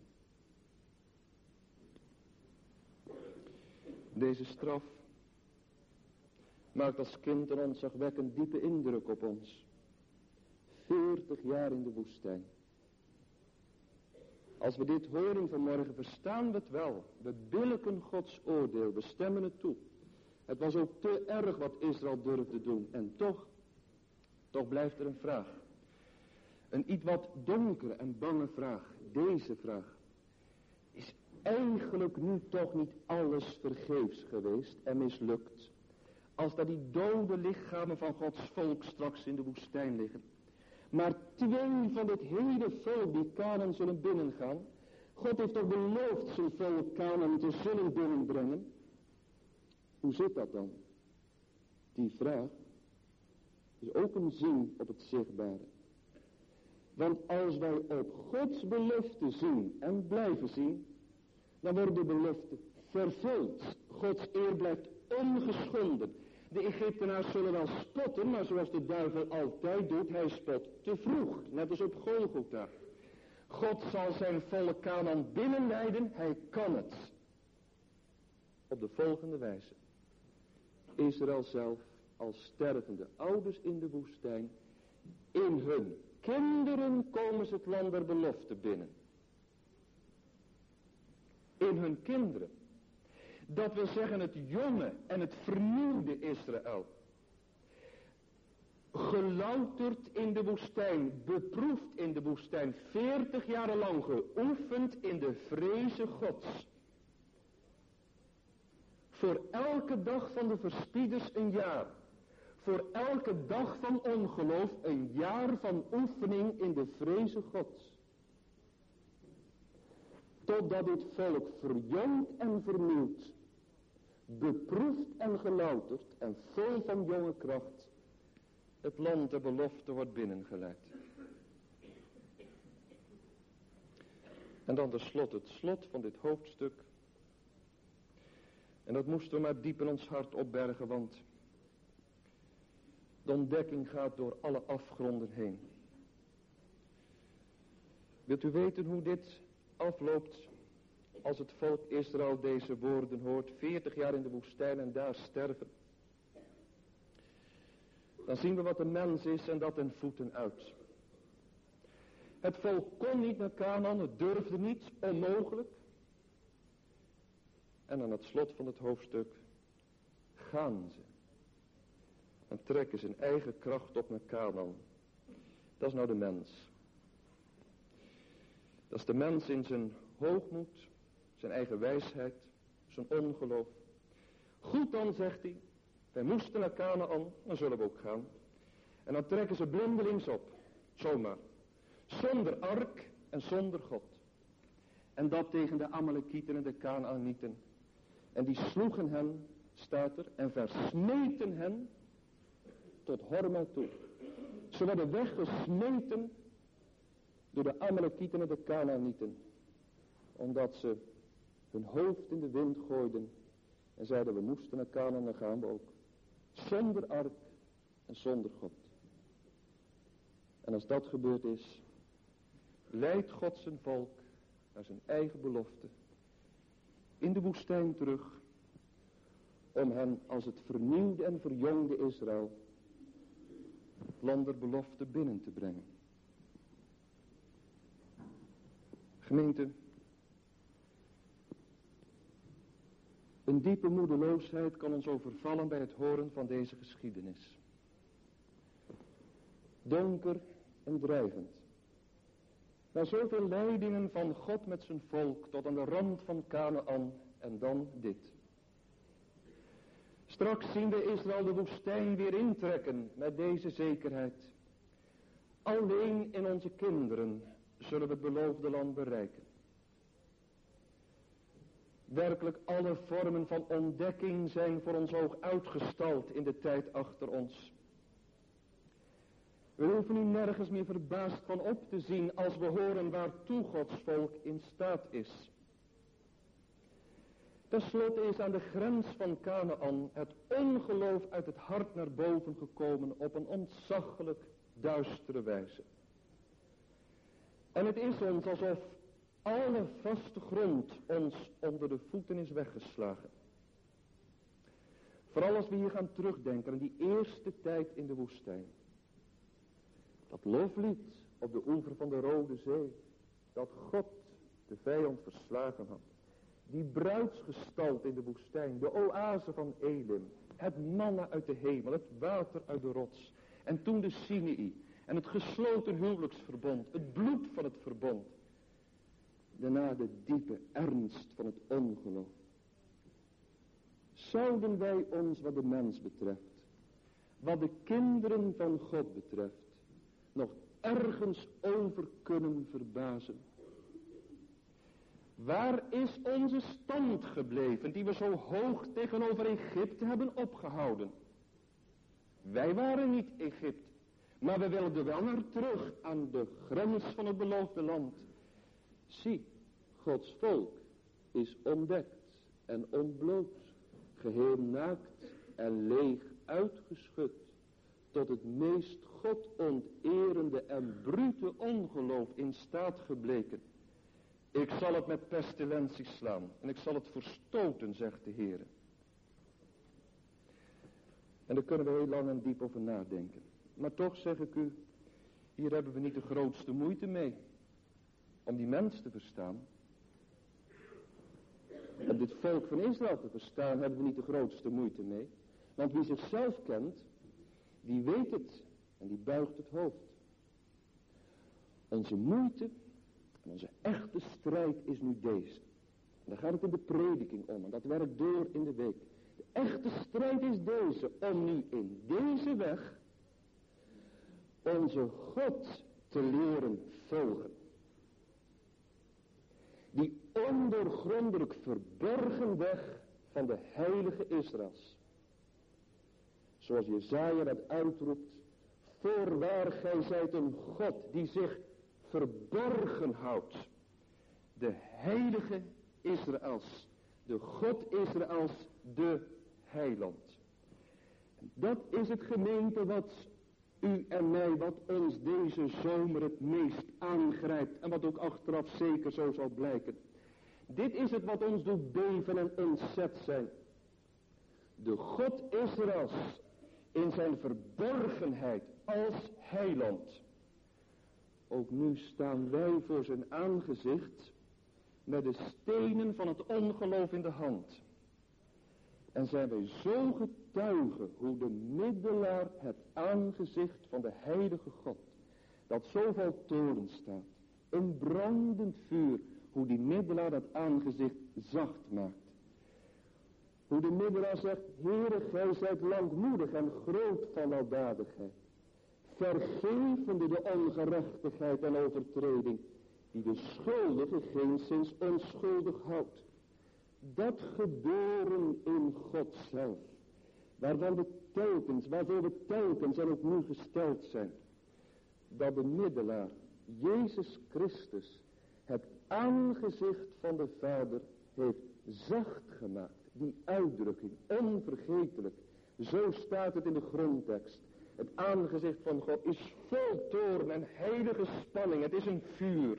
Deze straf maakt als kind een ontzagwekkend diepe indruk op ons. Veertig jaar in de woestijn. Als we dit horen vanmorgen, verstaan we het wel. We billijken Gods oordeel, we stemmen het toe. Het was ook te erg wat Israël durfde doen. En toch, toch blijft er een vraag. Een iets wat donkere en bange vraag. Deze vraag. Is eigenlijk nu toch niet alles vergeefs geweest en mislukt? Als daar die dode lichamen van Gods volk straks in de woestijn liggen. Maar twee van dit hele volk die Kanaan zullen binnengaan. God heeft toch beloofd zijn volk Kanaan te zullen binnenbrengen. Hoe zit dat dan? Die vraag is ook een zin op het zichtbare. Want als wij op Gods belofte zien en blijven zien, dan wordt de belofte vervuld. Gods eer blijft ongeschonden. De Egyptenaars zullen wel spotten, maar zoals de duivel altijd doet, hij spot te vroeg. Net als op Golgotha. God zal zijn volk Kanaan binnenleiden, hij kan het. Op de volgende wijze. Israël zelf als stervende ouders in de woestijn. In hun kinderen komen ze het land der belofte binnen. In hun kinderen. Dat wil zeggen het jonge en het vernieuwde Israël. Gelouterd in de woestijn, beproefd in de woestijn, veertig jaren lang geoefend in de vreze Gods. Voor elke dag van de verspieders een jaar. Voor elke dag van ongeloof een jaar van oefening in de vreze Gods. totdat dit volk verjongd en vernieuwd, beproefd en gelouterd en vol van jonge kracht, het land der belofte wordt binnengeleid. En dan tenslotte het slot van dit hoofdstuk. En dat moesten we maar diep in ons hart opbergen, want de ontdekking gaat door alle afgronden heen. Wilt u weten hoe dit afloopt als het volk Israël deze woorden hoort, veertig jaar in de woestijn en daar sterven? Dan zien we wat een mens is en dat ten voeten uit. Het volk kon niet naar Kanaan, het durfde niet, onmogelijk. En aan het slot van het hoofdstuk gaan ze. En trekken zijn eigen kracht op naar Kanaan. Dat is nou de mens. Dat is de mens in zijn hoogmoed, zijn eigen wijsheid, zijn ongeloof. Goed dan, zegt hij, wij moesten naar Kanaan, dan zullen we ook gaan. En dan trekken ze blindelings op, zomaar. Zonder ark en zonder God. En dat tegen de Amalekieten en de Kanaanieten. En die sloegen hen, staat er, en versmeten hen tot Horma toe. Ze werden weggesmeten door de Amalekieten en de Kanaanieten. Omdat ze hun hoofd in de wind gooiden en zeiden we moesten naar Kanaan, dan gaan we ook. Zonder ark en zonder God. En als dat gebeurd is, leidt God zijn volk naar zijn eigen belofte in de woestijn terug, om hen als het vernieuwde en verjongde Israël het land der belofte binnen te brengen. Gemeente, een diepe moedeloosheid kan ons overvallen bij het horen van deze geschiedenis. Donker en drijvend. Na zoveel leidingen van God met zijn volk tot aan de rand van Kanaan en dan dit. Straks zien we Israël de woestijn weer intrekken met deze zekerheid. Alleen in onze kinderen zullen we het beloofde land bereiken. Werkelijk alle vormen van ontdekking zijn voor ons oog uitgestald in de tijd achter ons. We hoeven nu nergens meer verbaasd van op te zien als we horen waartoe Gods volk in staat is. Ten slotte is aan de grens van Kanaan het ongeloof uit het hart naar boven gekomen op een ontzaglijk duistere wijze. En het is ons alsof alle vaste grond ons onder de voeten is weggeslagen. Vooral als we hier gaan terugdenken aan die eerste tijd in de woestijn. Dat loflied op de oever van de Rode Zee, dat God de vijand verslagen had. Die bruidsgestalt in de woestijn, de oase van Elim, het manna uit de hemel, het water uit de rots. En toen de Sinai en het gesloten huwelijksverbond, het bloed van het verbond. Daarna de diepe ernst van het ongeloof. Zouden wij ons wat de mens betreft, wat de kinderen van God betreft, nog ergens over kunnen verbazen? Waar is onze stand gebleven die we zo hoog tegenover Egypte hebben opgehouden? Wij waren niet Egypte, maar we wilden wel naar terug aan de grens van het beloofde land. Zie, Gods volk is ontdekt en ontbloot, geheel naakt en leeg uitgeschud, tot het meest godonterende en brute ongeloof in staat gebleken. Ik zal het met pestilentie slaan en ik zal het verstoten, zegt de Heer. En daar kunnen we heel lang en diep over nadenken. Maar toch zeg ik u, hier hebben we niet de grootste moeite mee om die mens te verstaan. Om dit volk van Israël te verstaan hebben we niet de grootste moeite mee. Want wie zichzelf kent, die weet het en die buigt het hoofd. Onze moeite en onze echte strijd is nu deze. En daar gaat het in de prediking om en dat werkt door in de week. De echte strijd is deze, om nu in deze weg onze God te leren volgen. Die ondoorgrondelijk verborgen weg van de heilige Israëls. Zoals Jesaja dat uitroept. Voorwaar gij zijt een God die zich verborgen houdt. De heilige Israëls. De God Israëls, de heiland. Dat is het gemeente wat u en mij, wat ons deze zomer het meest aangrijpt. En wat ook achteraf zeker zo zal blijken. Dit is het wat ons doet beven en ontzet zijn. De God Israëls in zijn verborgenheid als heiland. Ook nu staan wij voor zijn aangezicht met de stenen van het ongeloof in de hand. En zijn wij zo getuigen hoe de middelaar het aangezicht van de heilige God, dat zo vol toorn staat, een brandend vuur, hoe die middelaar dat aangezicht zacht maakt. Hoe de middelaar zegt, Heere, gij zijt langmoedig en groot van weldadigheid, vergevende de ongerechtigheid en overtreding, die de schuldige geenszins onschuldig houdt. Dat gebeuren in God zelf, waarvan we telkens, waarvoor we telkens en opnieuw gesteld zijn, dat de middelaar, Jezus Christus, het aangezicht van de Vader heeft zacht gemaakt. Die uitdrukking, onvergetelijk, zo staat het in de grondtekst. Het aangezicht van God is vol toorn en heilige spanning, het is een vuur.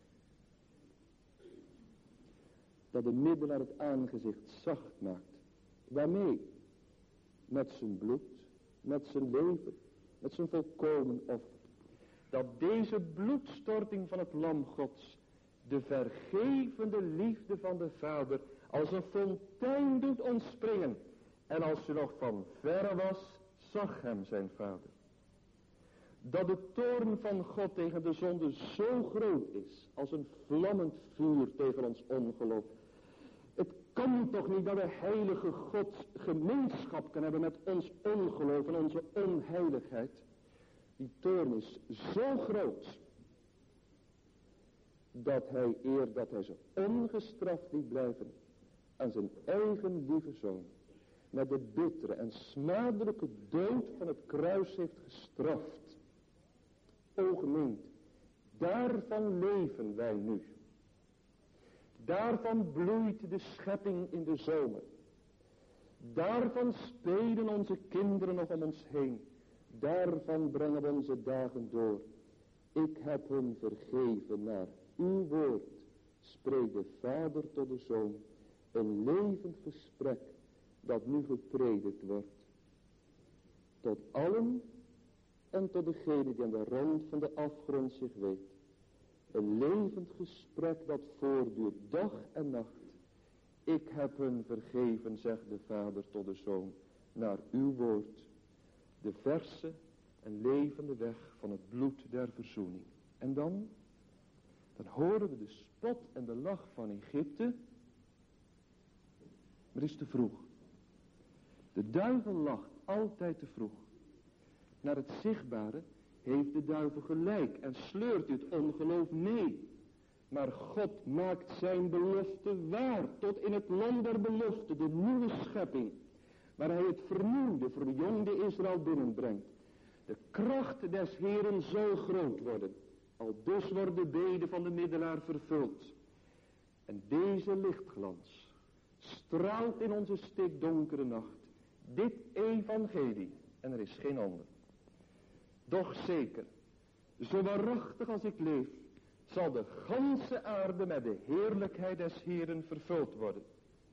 Dat de middelaar het aangezicht zacht maakt. Waarmee? Met zijn bloed, met zijn leven, met zijn volkomen offer. Dat deze bloedstorting van het lam Gods de vergevende liefde van de Vader als een fontein doet ontspringen. En als ze nog van verre was, zag hem zijn Vader. Dat de toorn van God tegen de zonde zo groot is als een vlammend vuur tegen ons ongeloof. Het kan toch niet dat de heilige God gemeenschap kan hebben met ons ongeloof en onze onheiligheid. Die toorn is zo groot dat hij eer dat hij ze ongestraft liet blijven aan zijn eigen lieve zoon met de bittere en smadelijke dood van het kruis heeft gestraft. O gemeente, daarvan leven wij nu. Daarvan bloeit de schepping in de zomer. Daarvan spelen onze kinderen nog om ons heen. Daarvan brengen we onze dagen door. Ik heb hun vergeven naar uw woord, spreekt de Vader tot de Zoon. Een levend gesprek dat nu gepredikt wordt. Tot allen en tot degene die aan de rand van de afgrond zich weet. Een levend gesprek dat voortduurt dag en nacht. Ik heb hun vergeven, zegt de Vader tot de Zoon, naar uw woord. De verse en levende weg van het bloed der verzoening. En dan, dan horen we de spot en de lach van Egypte. Maar het is te vroeg. De duivel lacht altijd te vroeg. Naar het zichtbare heeft de duivel gelijk en sleurt u het ongeloof mee. Maar God maakt zijn belofte waar, tot in het land der belofte, de nieuwe schepping, waar hij het vernieuwde, verjongde Israël binnenbrengt. De kracht des Heeren zal groot worden, al dus wordt de bede van de middelaar vervuld. En deze lichtglans straalt in onze stikdonkere nacht, dit evangelie, en er is geen ander. Doch zeker, zo waarachtig als ik leef, zal de ganse aarde met de heerlijkheid des Heeren vervuld worden.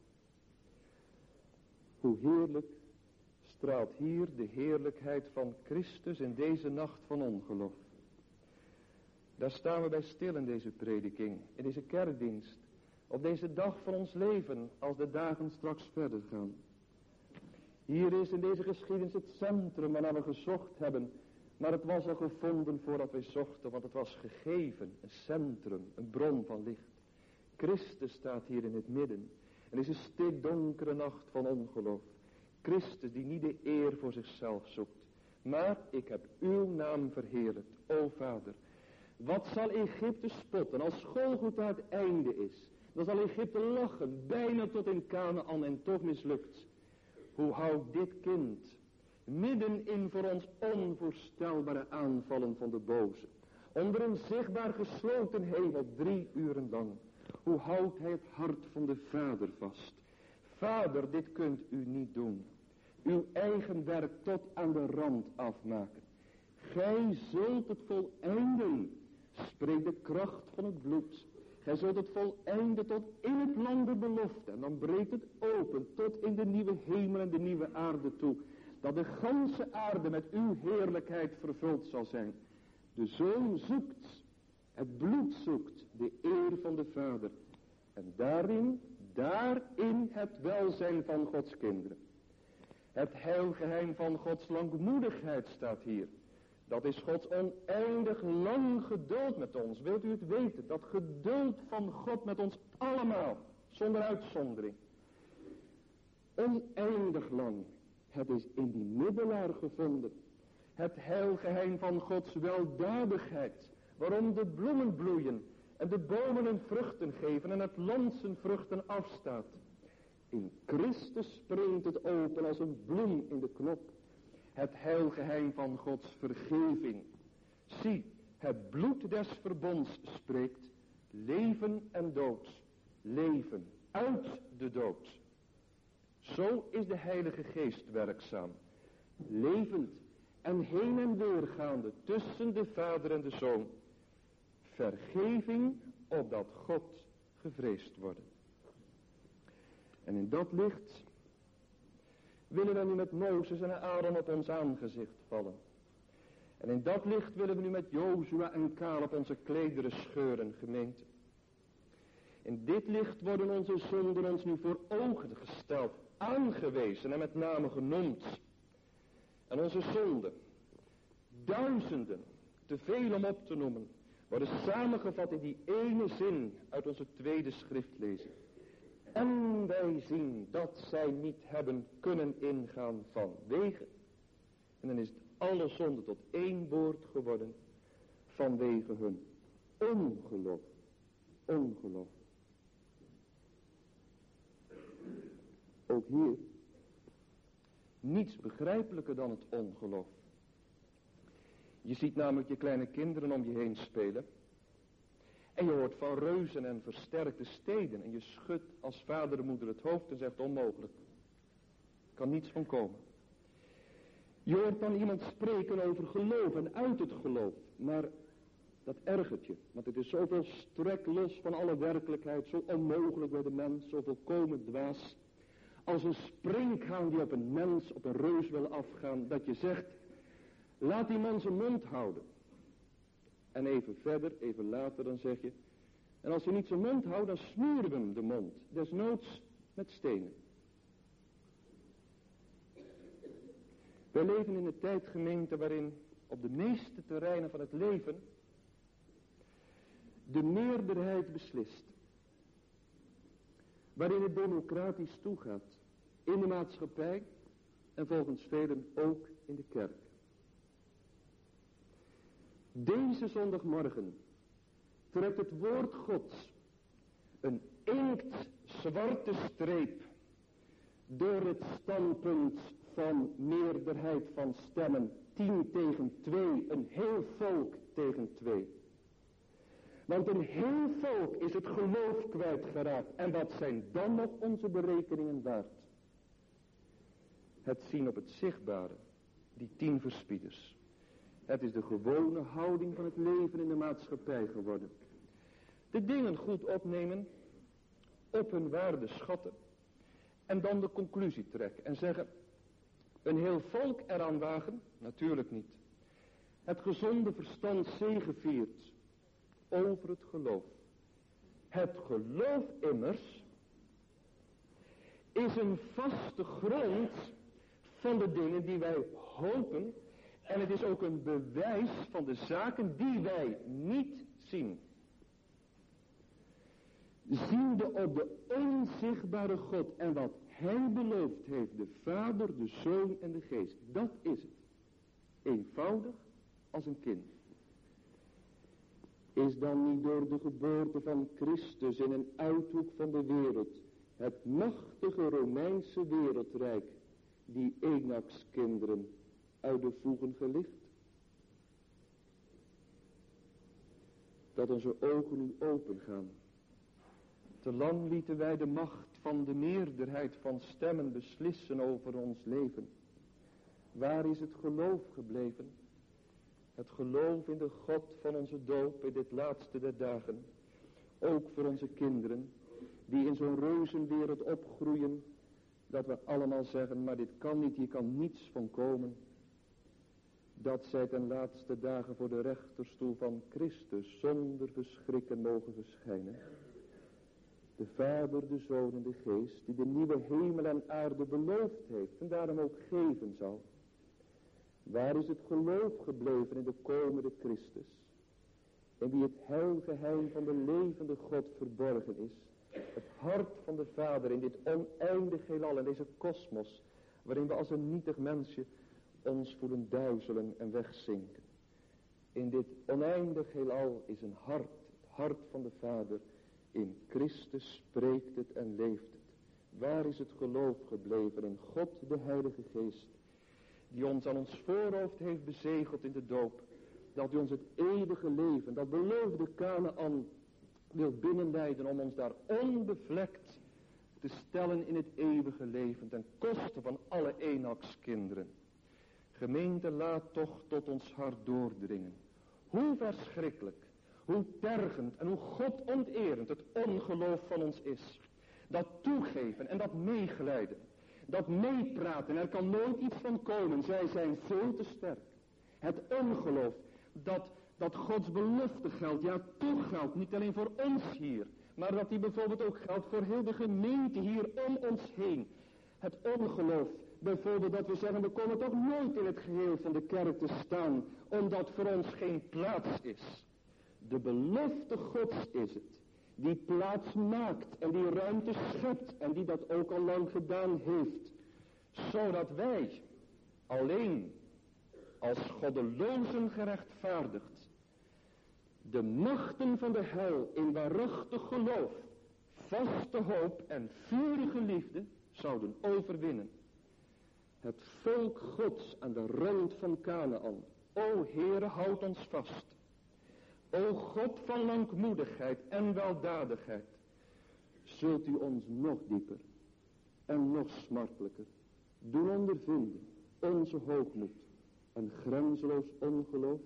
Hoe heerlijk straalt hier de heerlijkheid van Christus in deze nacht van ongeloof. Daar staan we bij stil in deze prediking, in deze kerkdienst, op deze dag van ons leven, als de dagen straks verder gaan. Hier is in deze geschiedenis het centrum waarnaar we gezocht hebben. Maar het was al gevonden voordat wij zochten, want het was gegeven, een centrum, een bron van licht. Christus staat hier in het midden. En is een stikdonkere nacht van ongeloof. Christus die niet de eer voor zichzelf zoekt. Maar ik heb uw naam verheerlijkt, o Vader. Wat zal Egypte spotten als Golgotha het einde is? Dan zal Egypte lachen, bijna tot in Kanaan en toch mislukt. Hoe houdt dit kind, midden in voor ons onvoorstelbare aanvallen van de boze, onder een zichtbaar gesloten hemel drie uren lang, hoe houdt hij het hart van de vader vast? Vader, dit kunt u niet doen. Uw eigen werk tot aan de rand afmaken. Gij zult het voleinden. Spreek de kracht van het bloed. Gij zult het voleinden tot in het land der belofte. En dan breekt het open tot in de nieuwe hemel en de nieuwe aarde toe. Dat de ganse aarde met uw heerlijkheid vervuld zal zijn. De zoon zoekt, het bloed zoekt, de eer van de vader. En daarin, daarin het welzijn van Gods kinderen. Het heilgeheim van Gods langmoedigheid staat hier. Dat is Gods oneindig lang geduld met ons. Wilt u het weten? Dat geduld van God met ons allemaal. Zonder uitzondering. Oneindig lang. Het is in die middelaar gevonden. Het heilgeheim van Gods weldadigheid. Waarom de bloemen bloeien. En de bomen hun vruchten geven. En het land zijn vruchten afstaat. In Christus springt het open als een bloem in de knop. Het heilgeheim van Gods vergeving. Zie, het bloed des verbonds spreekt leven en dood. Leven uit de dood. Zo is de Heilige Geest werkzaam. Levend en heen en weer gaande tussen de Vader en de Zoon. Vergeving opdat God gevreesd worden. En in dat licht willen we nu met Mozes en Aaron op ons aangezicht vallen. En in dat licht willen we nu met Jozua en Caleb onze klederen scheuren, gemeente. In dit licht worden onze zonden ons nu voor ogen gesteld, aangewezen en met name genoemd. En onze zonden, duizenden, te veel om op te noemen, worden samengevat in die ene zin uit onze tweede schriftlezing. En wij zien dat zij niet hebben kunnen ingaan vanwege. En dan is het alle zonde tot één woord geworden. Vanwege hun ongeloof. Ongeloof. Ook hier. Niets begrijpelijker dan het ongeloof. Je ziet namelijk je kleine kinderen om je heen spelen. En je hoort van reuzen en versterkte steden. En je schudt als vader en moeder het hoofd en zegt onmogelijk. Kan niets van komen. Je hoort dan iemand spreken over geloof en uit het geloof. Maar dat ergert je. Want het is zoveel strek los van alle werkelijkheid. Zo onmogelijk bij de mens. Zo volkomen dwaas. Als een sprinkhaan die op een mens, op een reus wil afgaan. Dat je zegt, laat die man zijn mond houden. En even verder, even later dan zeg je. En als hij niet zijn mond houdt, dan snoeren we hem de mond. Desnoods met stenen. Wij leven in een tijd, gemeente, waarin op de meeste terreinen van het leven de meerderheid beslist. Waarin het democratisch toegaat. In de maatschappij en volgens velen ook in de kerk. Deze zondagmorgen trekt het woord Gods een inktzwarte streep door het standpunt van meerderheid van stemmen. Tien tegen twee, een heel volk tegen twee. Want een heel volk is het geloof kwijtgeraakt. En wat zijn dan nog onze berekeningen waard? Het zien op het zichtbare, die tien verspieders. Het is de gewone houding van het leven in de maatschappij geworden. De dingen goed opnemen, op hun waarde schatten en dan de conclusie trekken en zeggen, een heel volk eraan wagen? Natuurlijk niet. Het gezonde verstand zegeviert over het geloof. Het geloof immers is een vaste grond van de dingen die wij hopen. En het is ook een bewijs van de zaken die wij niet zien. Ziende op de onzichtbare God en wat hij beloofd heeft, de Vader, de Zoon en de Geest. Dat is het. Eenvoudig als een kind. is dan niet door de geboorte van Christus in een uithoek van de wereld het machtige Romeinse wereldrijk die Enaks kinderen uit de voegen gelicht? Dat onze ogen nu opengaan. Te lang lieten wij de macht van de meerderheid van stemmen beslissen over ons leven. Waar is het geloof gebleven? Het geloof in de God van onze doop in dit laatste der dagen. Ook voor onze kinderen die in zo'n reuzenwereld opgroeien. Dat we allemaal zeggen, maar dit kan niet, hier kan niets van komen. Dat zij ten laatste dagen voor de rechterstoel van Christus zonder verschrikken mogen verschijnen. De Vader, de Zoon en de Geest die de nieuwe hemel en aarde beloofd heeft en daarom ook geven zal. Waar is het geloof gebleven in de komende Christus? In wie het heilgeheim van de levende God verborgen is. Het hart van de Vader in dit oneindig heelal, in deze kosmos. Waarin we als een nietig mensje ons voelen duizelen en wegzinken. In dit oneindig heelal is een hart, het hart van de Vader. In Christus spreekt het en leeft het. Waar is het geloof gebleven in God de Heilige Geest, die ons aan ons voorhoofd heeft bezegeld in de doop, dat hij ons het eeuwige leven, dat beloofde Kanaan, wil binnenleiden om ons daar onbevlekt te stellen in het eeuwige leven, ten koste van alle Enakskinderen. Gemeente, laat toch tot ons hart doordringen. Hoe verschrikkelijk, hoe tergend en hoe godonterend het ongeloof van ons is. Dat toegeven en dat meeglijden. Dat meepraten, er kan nooit iets van komen. Zij zijn veel te sterk. Het ongeloof dat, dat Gods belofte geldt. Ja, toch geldt. Niet alleen voor ons hier. Maar dat die bijvoorbeeld ook geldt voor heel de gemeente hier om ons heen. Het ongeloof bijvoorbeeld dat we zeggen, we komen toch nooit in het geheel van de kerk te staan. Omdat voor ons geen plaats is. De belofte Gods is het. Die plaats maakt en die ruimte schept en die dat ook al lang gedaan heeft. Zodat wij alleen als goddelozen gerechtvaardigd de machten van de hel in waarachtig geloof, vaste hoop en vurige liefde zouden overwinnen. Het volk Gods aan de rand van Kanaan. O Heere, houd ons vast. O God van langmoedigheid en weldadigheid, zult u ons nog dieper en nog smartelijker doen ondervinden onze hoogmoed en grenzeloos ongeloof.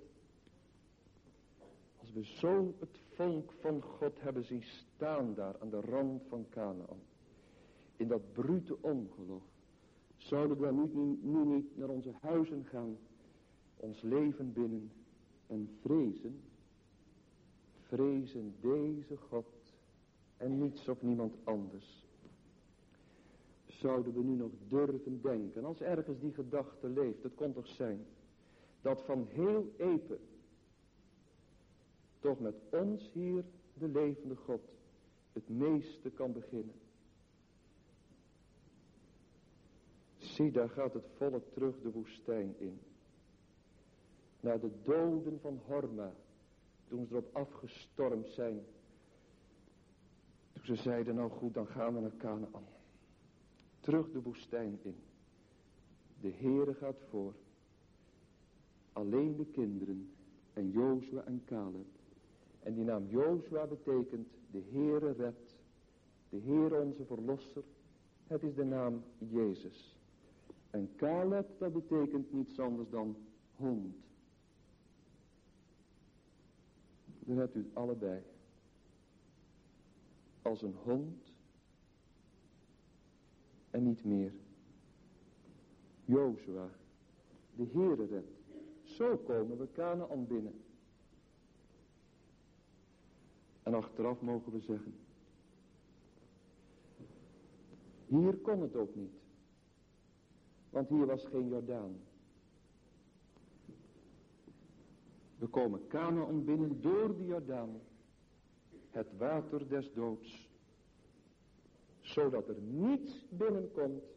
Als we zo het volk van God hebben zien staan daar aan de rand van Kanaan, in dat brute ongeloof, zouden we nu, nu niet naar onze huizen gaan, ons leven binnen en vrezen, vrezen deze God en niets of niemand anders. Zouden we nu nog durven denken, als ergens die gedachte leeft, het kon toch zijn, dat van heel Epe toch met ons hier de levende God het meeste kan beginnen. Zie, daar gaat het volk terug de woestijn in. Naar de doden van Horma, toen ze erop afgestormd zijn. Toen ze zeiden, nou goed, dan gaan we naar Kanaan. Terug de woestijn in. De Heere gaat voor. Alleen de kinderen en Jozua en Caleb. En die naam Jozua betekent de Heere redt. De Heere onze verlosser. Het is de naam Jezus. En Caleb, dat betekent niets anders dan hond. Dan hebt u het allebei. Als een hond en niet meer. Jozua, de Heere redt. Zo komen we Kanaan binnen. En achteraf mogen we zeggen, hier kon het ook niet. Want hier was geen Jordaan. We komen Kanaan binnen door de Jordaan. Het water des doods. Zodat er niets binnenkomt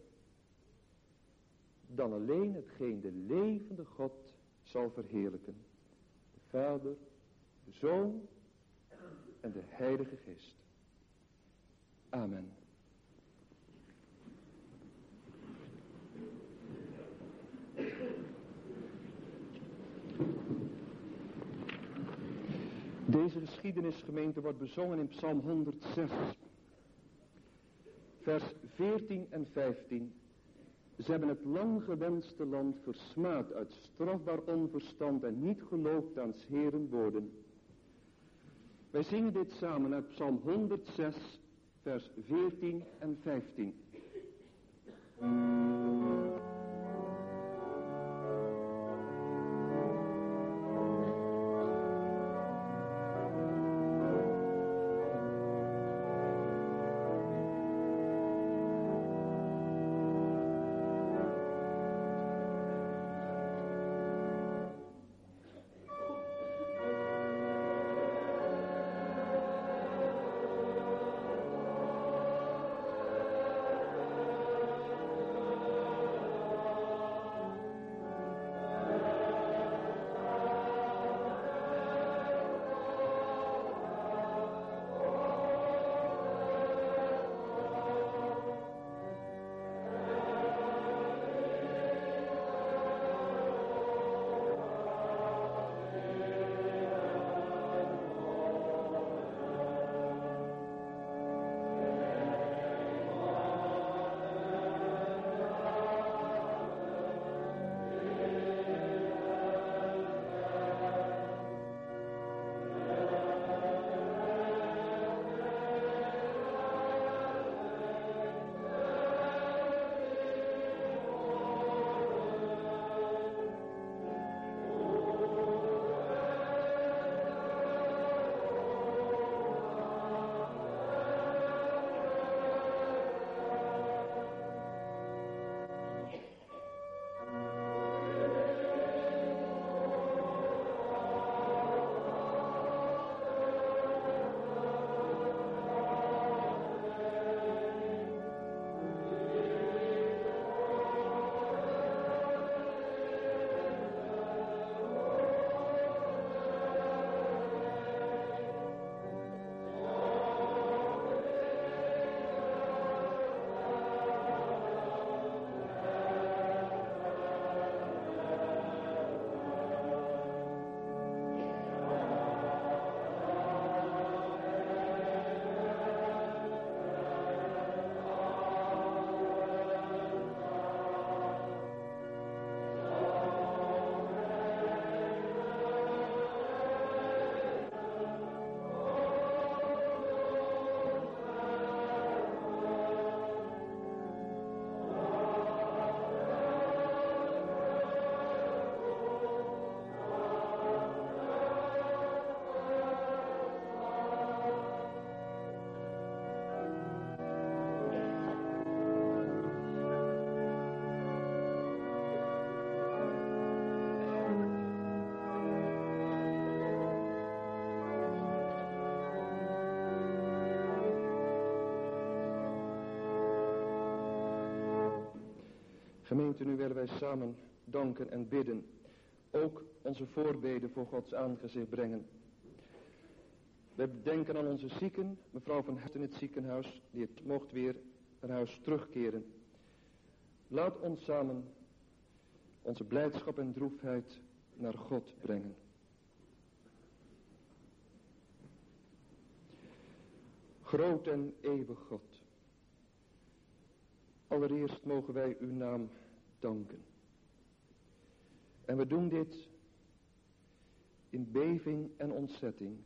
dan alleen hetgeen de levende God zal verheerlijken. De Vader, de Zoon en de Heilige Geest. Amen. Deze geschiedenisgemeente wordt bezongen in Psalm honderdzes. Vers veertien en vijftien. Ze hebben het lang gewenste land versmaad uit strafbaar onverstand en niet geloofd aan 's Heeren woorden. Wij zingen dit samen uit Psalm honderdzes, vers veertien en vijftien. Gemeente, nu willen wij samen danken en bidden. Ook onze voorbeden voor Gods aangezicht brengen. We denken aan onze zieken, mevrouw van Hert in het ziekenhuis, die het mocht weer naar huis terugkeren. Laat ons samen onze blijdschap en droefheid naar God brengen. Groot en eeuwig God, allereerst mogen wij uw naam danken. En we doen dit in beving en ontzetting,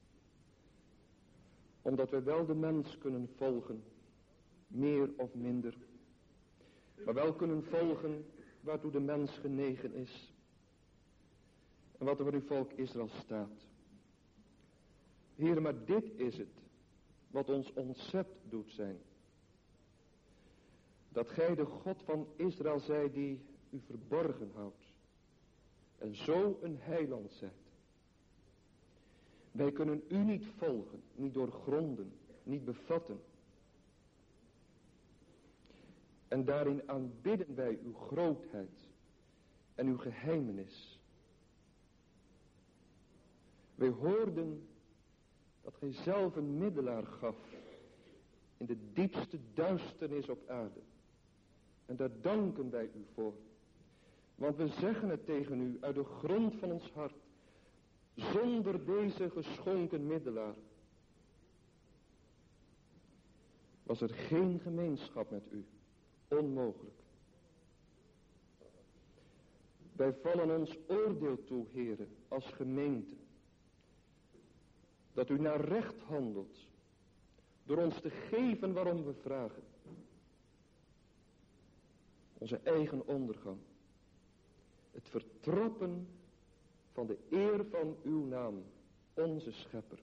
omdat we wel de mens kunnen volgen, meer of minder, maar wel kunnen volgen waartoe de mens genegen is en wat er voor uw volk Israël staat. Heer, maar dit is het wat ons ontzet doet zijn. Dat gij de God van Israël zijt die u verborgen houdt. En zo een heiland zijt. Wij kunnen u niet volgen, niet doorgronden, niet bevatten. En daarin aanbidden wij uw grootheid en uw geheimenis. Wij hoorden dat gij zelf een middelaar gaf in de diepste duisternis op aarde. En daar danken wij u voor. Want we zeggen het tegen u uit de grond van ons hart. Zonder deze geschonken middelaar was er geen gemeenschap met u. Onmogelijk. Wij vallen ons oordeel toe, heren, als gemeente. Dat u naar recht handelt. Door ons te geven waarom we vragen. Onze eigen ondergang. Het vertrappen van de eer van uw naam, onze schepper.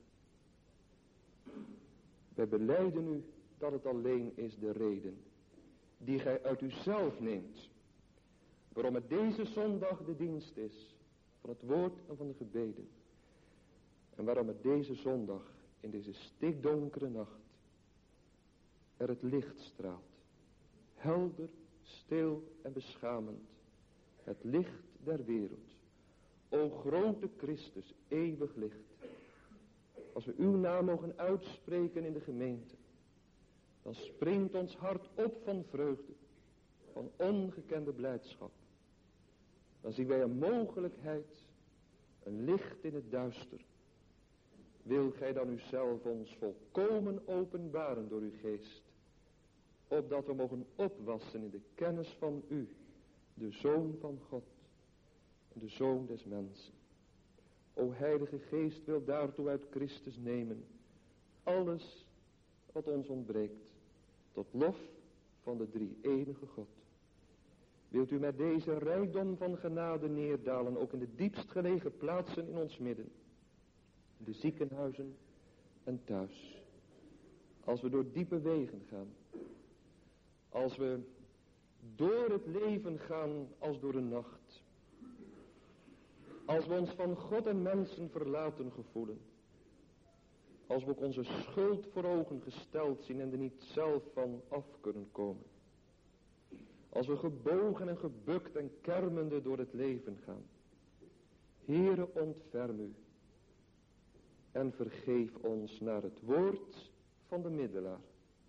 Wij belijden u dat het alleen is de reden die gij uit uzelf neemt. Waarom het deze zondag de dienst is van het woord en van de gebeden. En waarom het deze zondag in deze stikdonkere nacht er het licht straalt. Helder, stil en beschamend. Het licht der wereld. O grote Christus, eeuwig licht. Als we uw naam mogen uitspreken in de gemeente. Dan springt ons hart op van vreugde. Van ongekende blijdschap. Dan zien wij een mogelijkheid. Een licht in het duister. Wil gij dan uzelf ons volkomen openbaren door uw geest. Opdat we mogen opwassen in de kennis van u. De Zoon van God. En de Zoon des mensen. O Heilige Geest, wil daartoe uit Christus nemen. Alles wat ons ontbreekt. Tot lof van de drie enige God. Wilt u met deze rijkdom van genade neerdalen. Ook in de diepst gelegen plaatsen in ons midden. In de ziekenhuizen en thuis. Als we door diepe wegen gaan. Als we door het leven gaan als door de nacht. Als we ons van God en mensen verlaten gevoelen. Als we ook onze schuld voor ogen gesteld zien en er niet zelf van af kunnen komen. Als we gebogen en gebukt en kermende door het leven gaan. Heere, ontferm u. En vergeef ons naar het woord van de middelaar.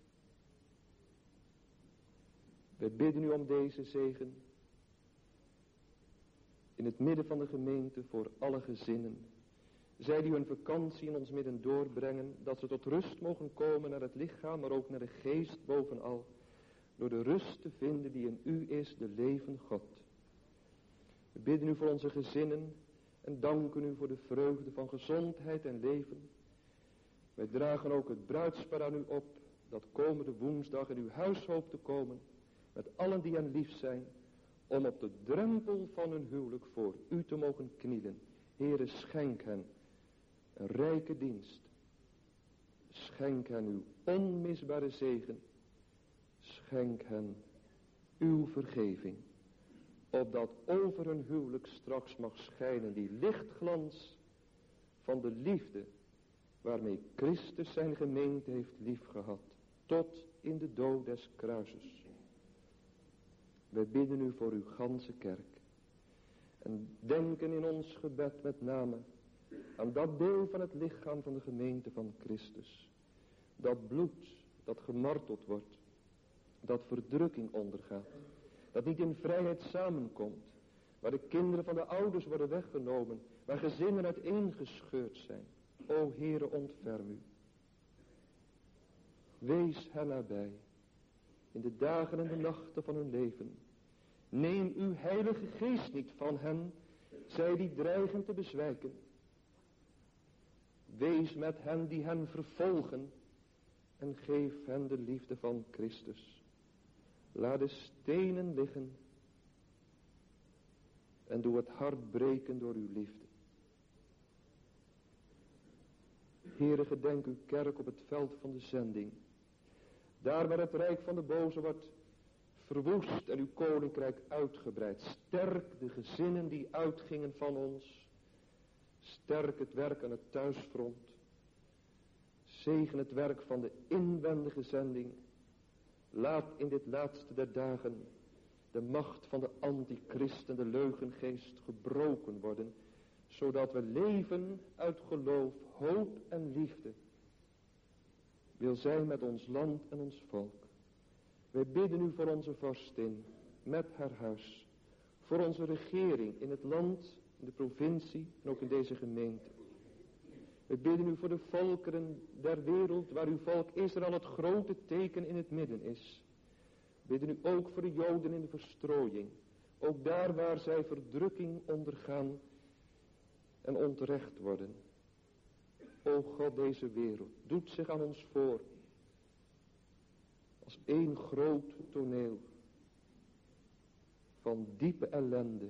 Wij bidden u om deze zegen. In het midden van de gemeente voor alle gezinnen. Zij die hun vakantie in ons midden doorbrengen. Dat ze tot rust mogen komen naar het lichaam, maar ook naar de geest bovenal. Door de rust te vinden die in u is, de leven God. We bidden u voor onze gezinnen. En danken u voor de vreugde van gezondheid en leven. Wij dragen ook het bruidspaar aan u op. Dat komende woensdag in uw huis hoopt te komen. Met allen die hen lief zijn. Om op de drempel van hun huwelijk voor u te mogen knielen. Heere, schenk hen een rijke dienst. Schenk hen uw onmisbare zegen. Schenk hen uw vergeving. Opdat over hun huwelijk straks mag schijnen die lichtglans van de liefde. Waarmee Christus zijn gemeente heeft liefgehad. Tot in de dood des kruises. Wij bidden u voor uw ganse kerk. En denken in ons gebed met name aan dat deel van het lichaam van de gemeente van Christus. Dat bloed dat gemarteld wordt. Dat verdrukking ondergaat. Dat niet in vrijheid samenkomt. Waar de kinderen van de ouders worden weggenomen. Waar gezinnen uiteengescheurd zijn. O Heere, ontferm u. Wees hen nabij. In de dagen en de nachten van hun leven. Neem uw heilige geest niet van hen. Zij die dreigen te bezwijken. Wees met hen die hen vervolgen. En geef hen de liefde van Christus. Laat de stenen liggen. En doe het hart breken door uw liefde. Heere, gedenk uw kerk op het veld van de zending. Daar waar het rijk van de boze wordt verwoest en uw koninkrijk uitgebreid. Sterk de gezinnen die uitgingen van ons. Sterk het werk aan het thuisfront. Zegen het werk van de inwendige zending. Laat in dit laatste der dagen de macht van de antichrist en de leugengeest gebroken worden. Zodat we leven uit geloof, hoop en liefde. wil zijn met ons land en ons volk. Wij bidden u voor onze vorstin, met haar huis. Voor onze regering in het land, in de provincie en ook in deze gemeente. We bidden u voor de volkeren der wereld, waar uw volk Israël het grote teken in het midden is. We bidden u ook voor de Joden in de verstrooiing. Ook daar waar zij verdrukking ondergaan en onterecht worden. O God, deze wereld doet zich aan ons voor. Als één groot toneel van diepe ellende.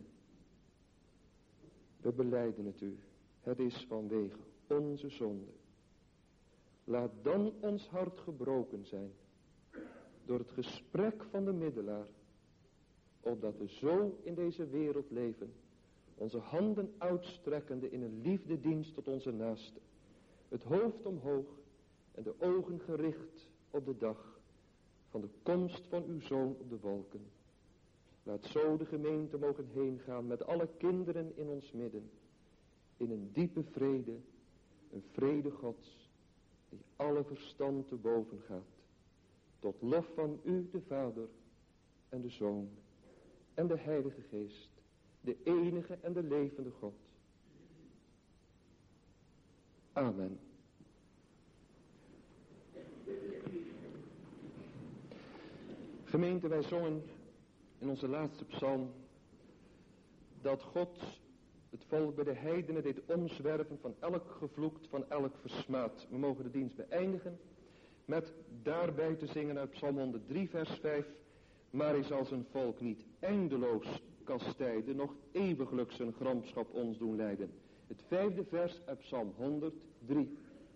We belijden het u. Het is vanwege onze zonde. Laat dan ons hart gebroken zijn door het gesprek van de middelaar, opdat we zo in deze wereld leven, onze handen uitstrekkende in een liefdedienst tot onze naaste, het hoofd omhoog en de ogen gericht op de dag van de komst van uw Zoon op de wolken. Laat zo de gemeente mogen heen gaan met alle kinderen in ons midden, in een diepe vrede, een vrede Gods, die alle verstand te boven gaat, tot lof van u de Vader en de Zoon en de Heilige Geest, de enige en de levende God. Amen. Gemeente, wij zongen in onze laatste psalm dat God het volk bij de heidenen deed omzwerven van elk gevloekt, van elk versmaad. We mogen de dienst beëindigen met daarbij te zingen uit Psalm honderddrie vers vijf. Maar hij zal zijn volk niet eindeloos kastijden, nog eeuwiglijk zijn gramschap ons doen leiden. Het vijfde vers uit Psalm honderddrie.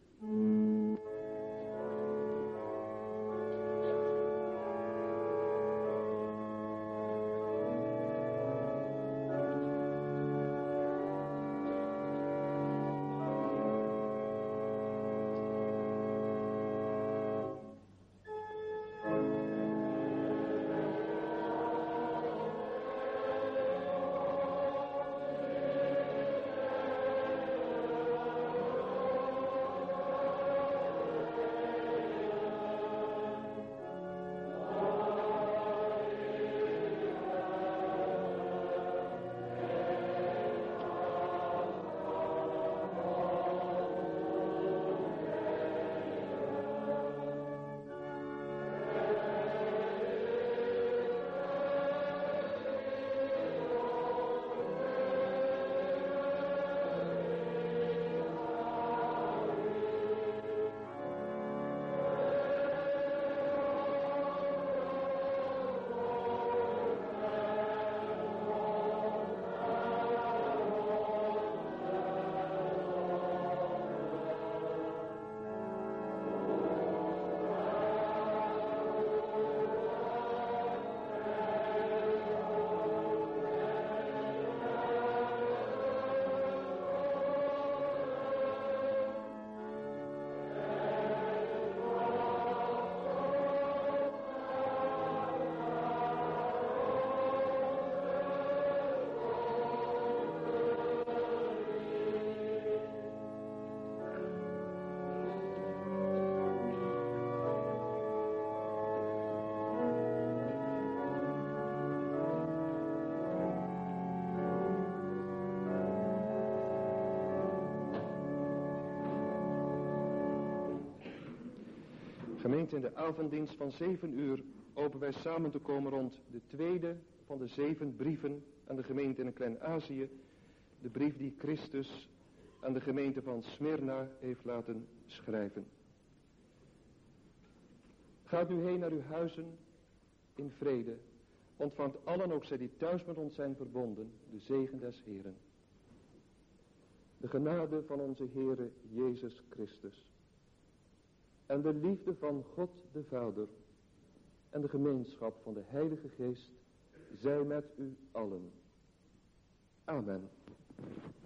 Gemeente, in de avonddienst van zeven uur hopen wij samen te komen rond de tweede van de zeven brieven aan de gemeente in Klein-Azië. De brief die Christus aan de gemeente van Smyrna heeft laten schrijven. Gaat nu heen naar uw huizen in vrede. Ontvangt allen, ook zij die thuis met ons zijn verbonden, de zegen des Heeren. De genade van onze Heere Jezus Christus. En de liefde van God de Vader en de gemeenschap van de Heilige Geest zij met u allen. Amen.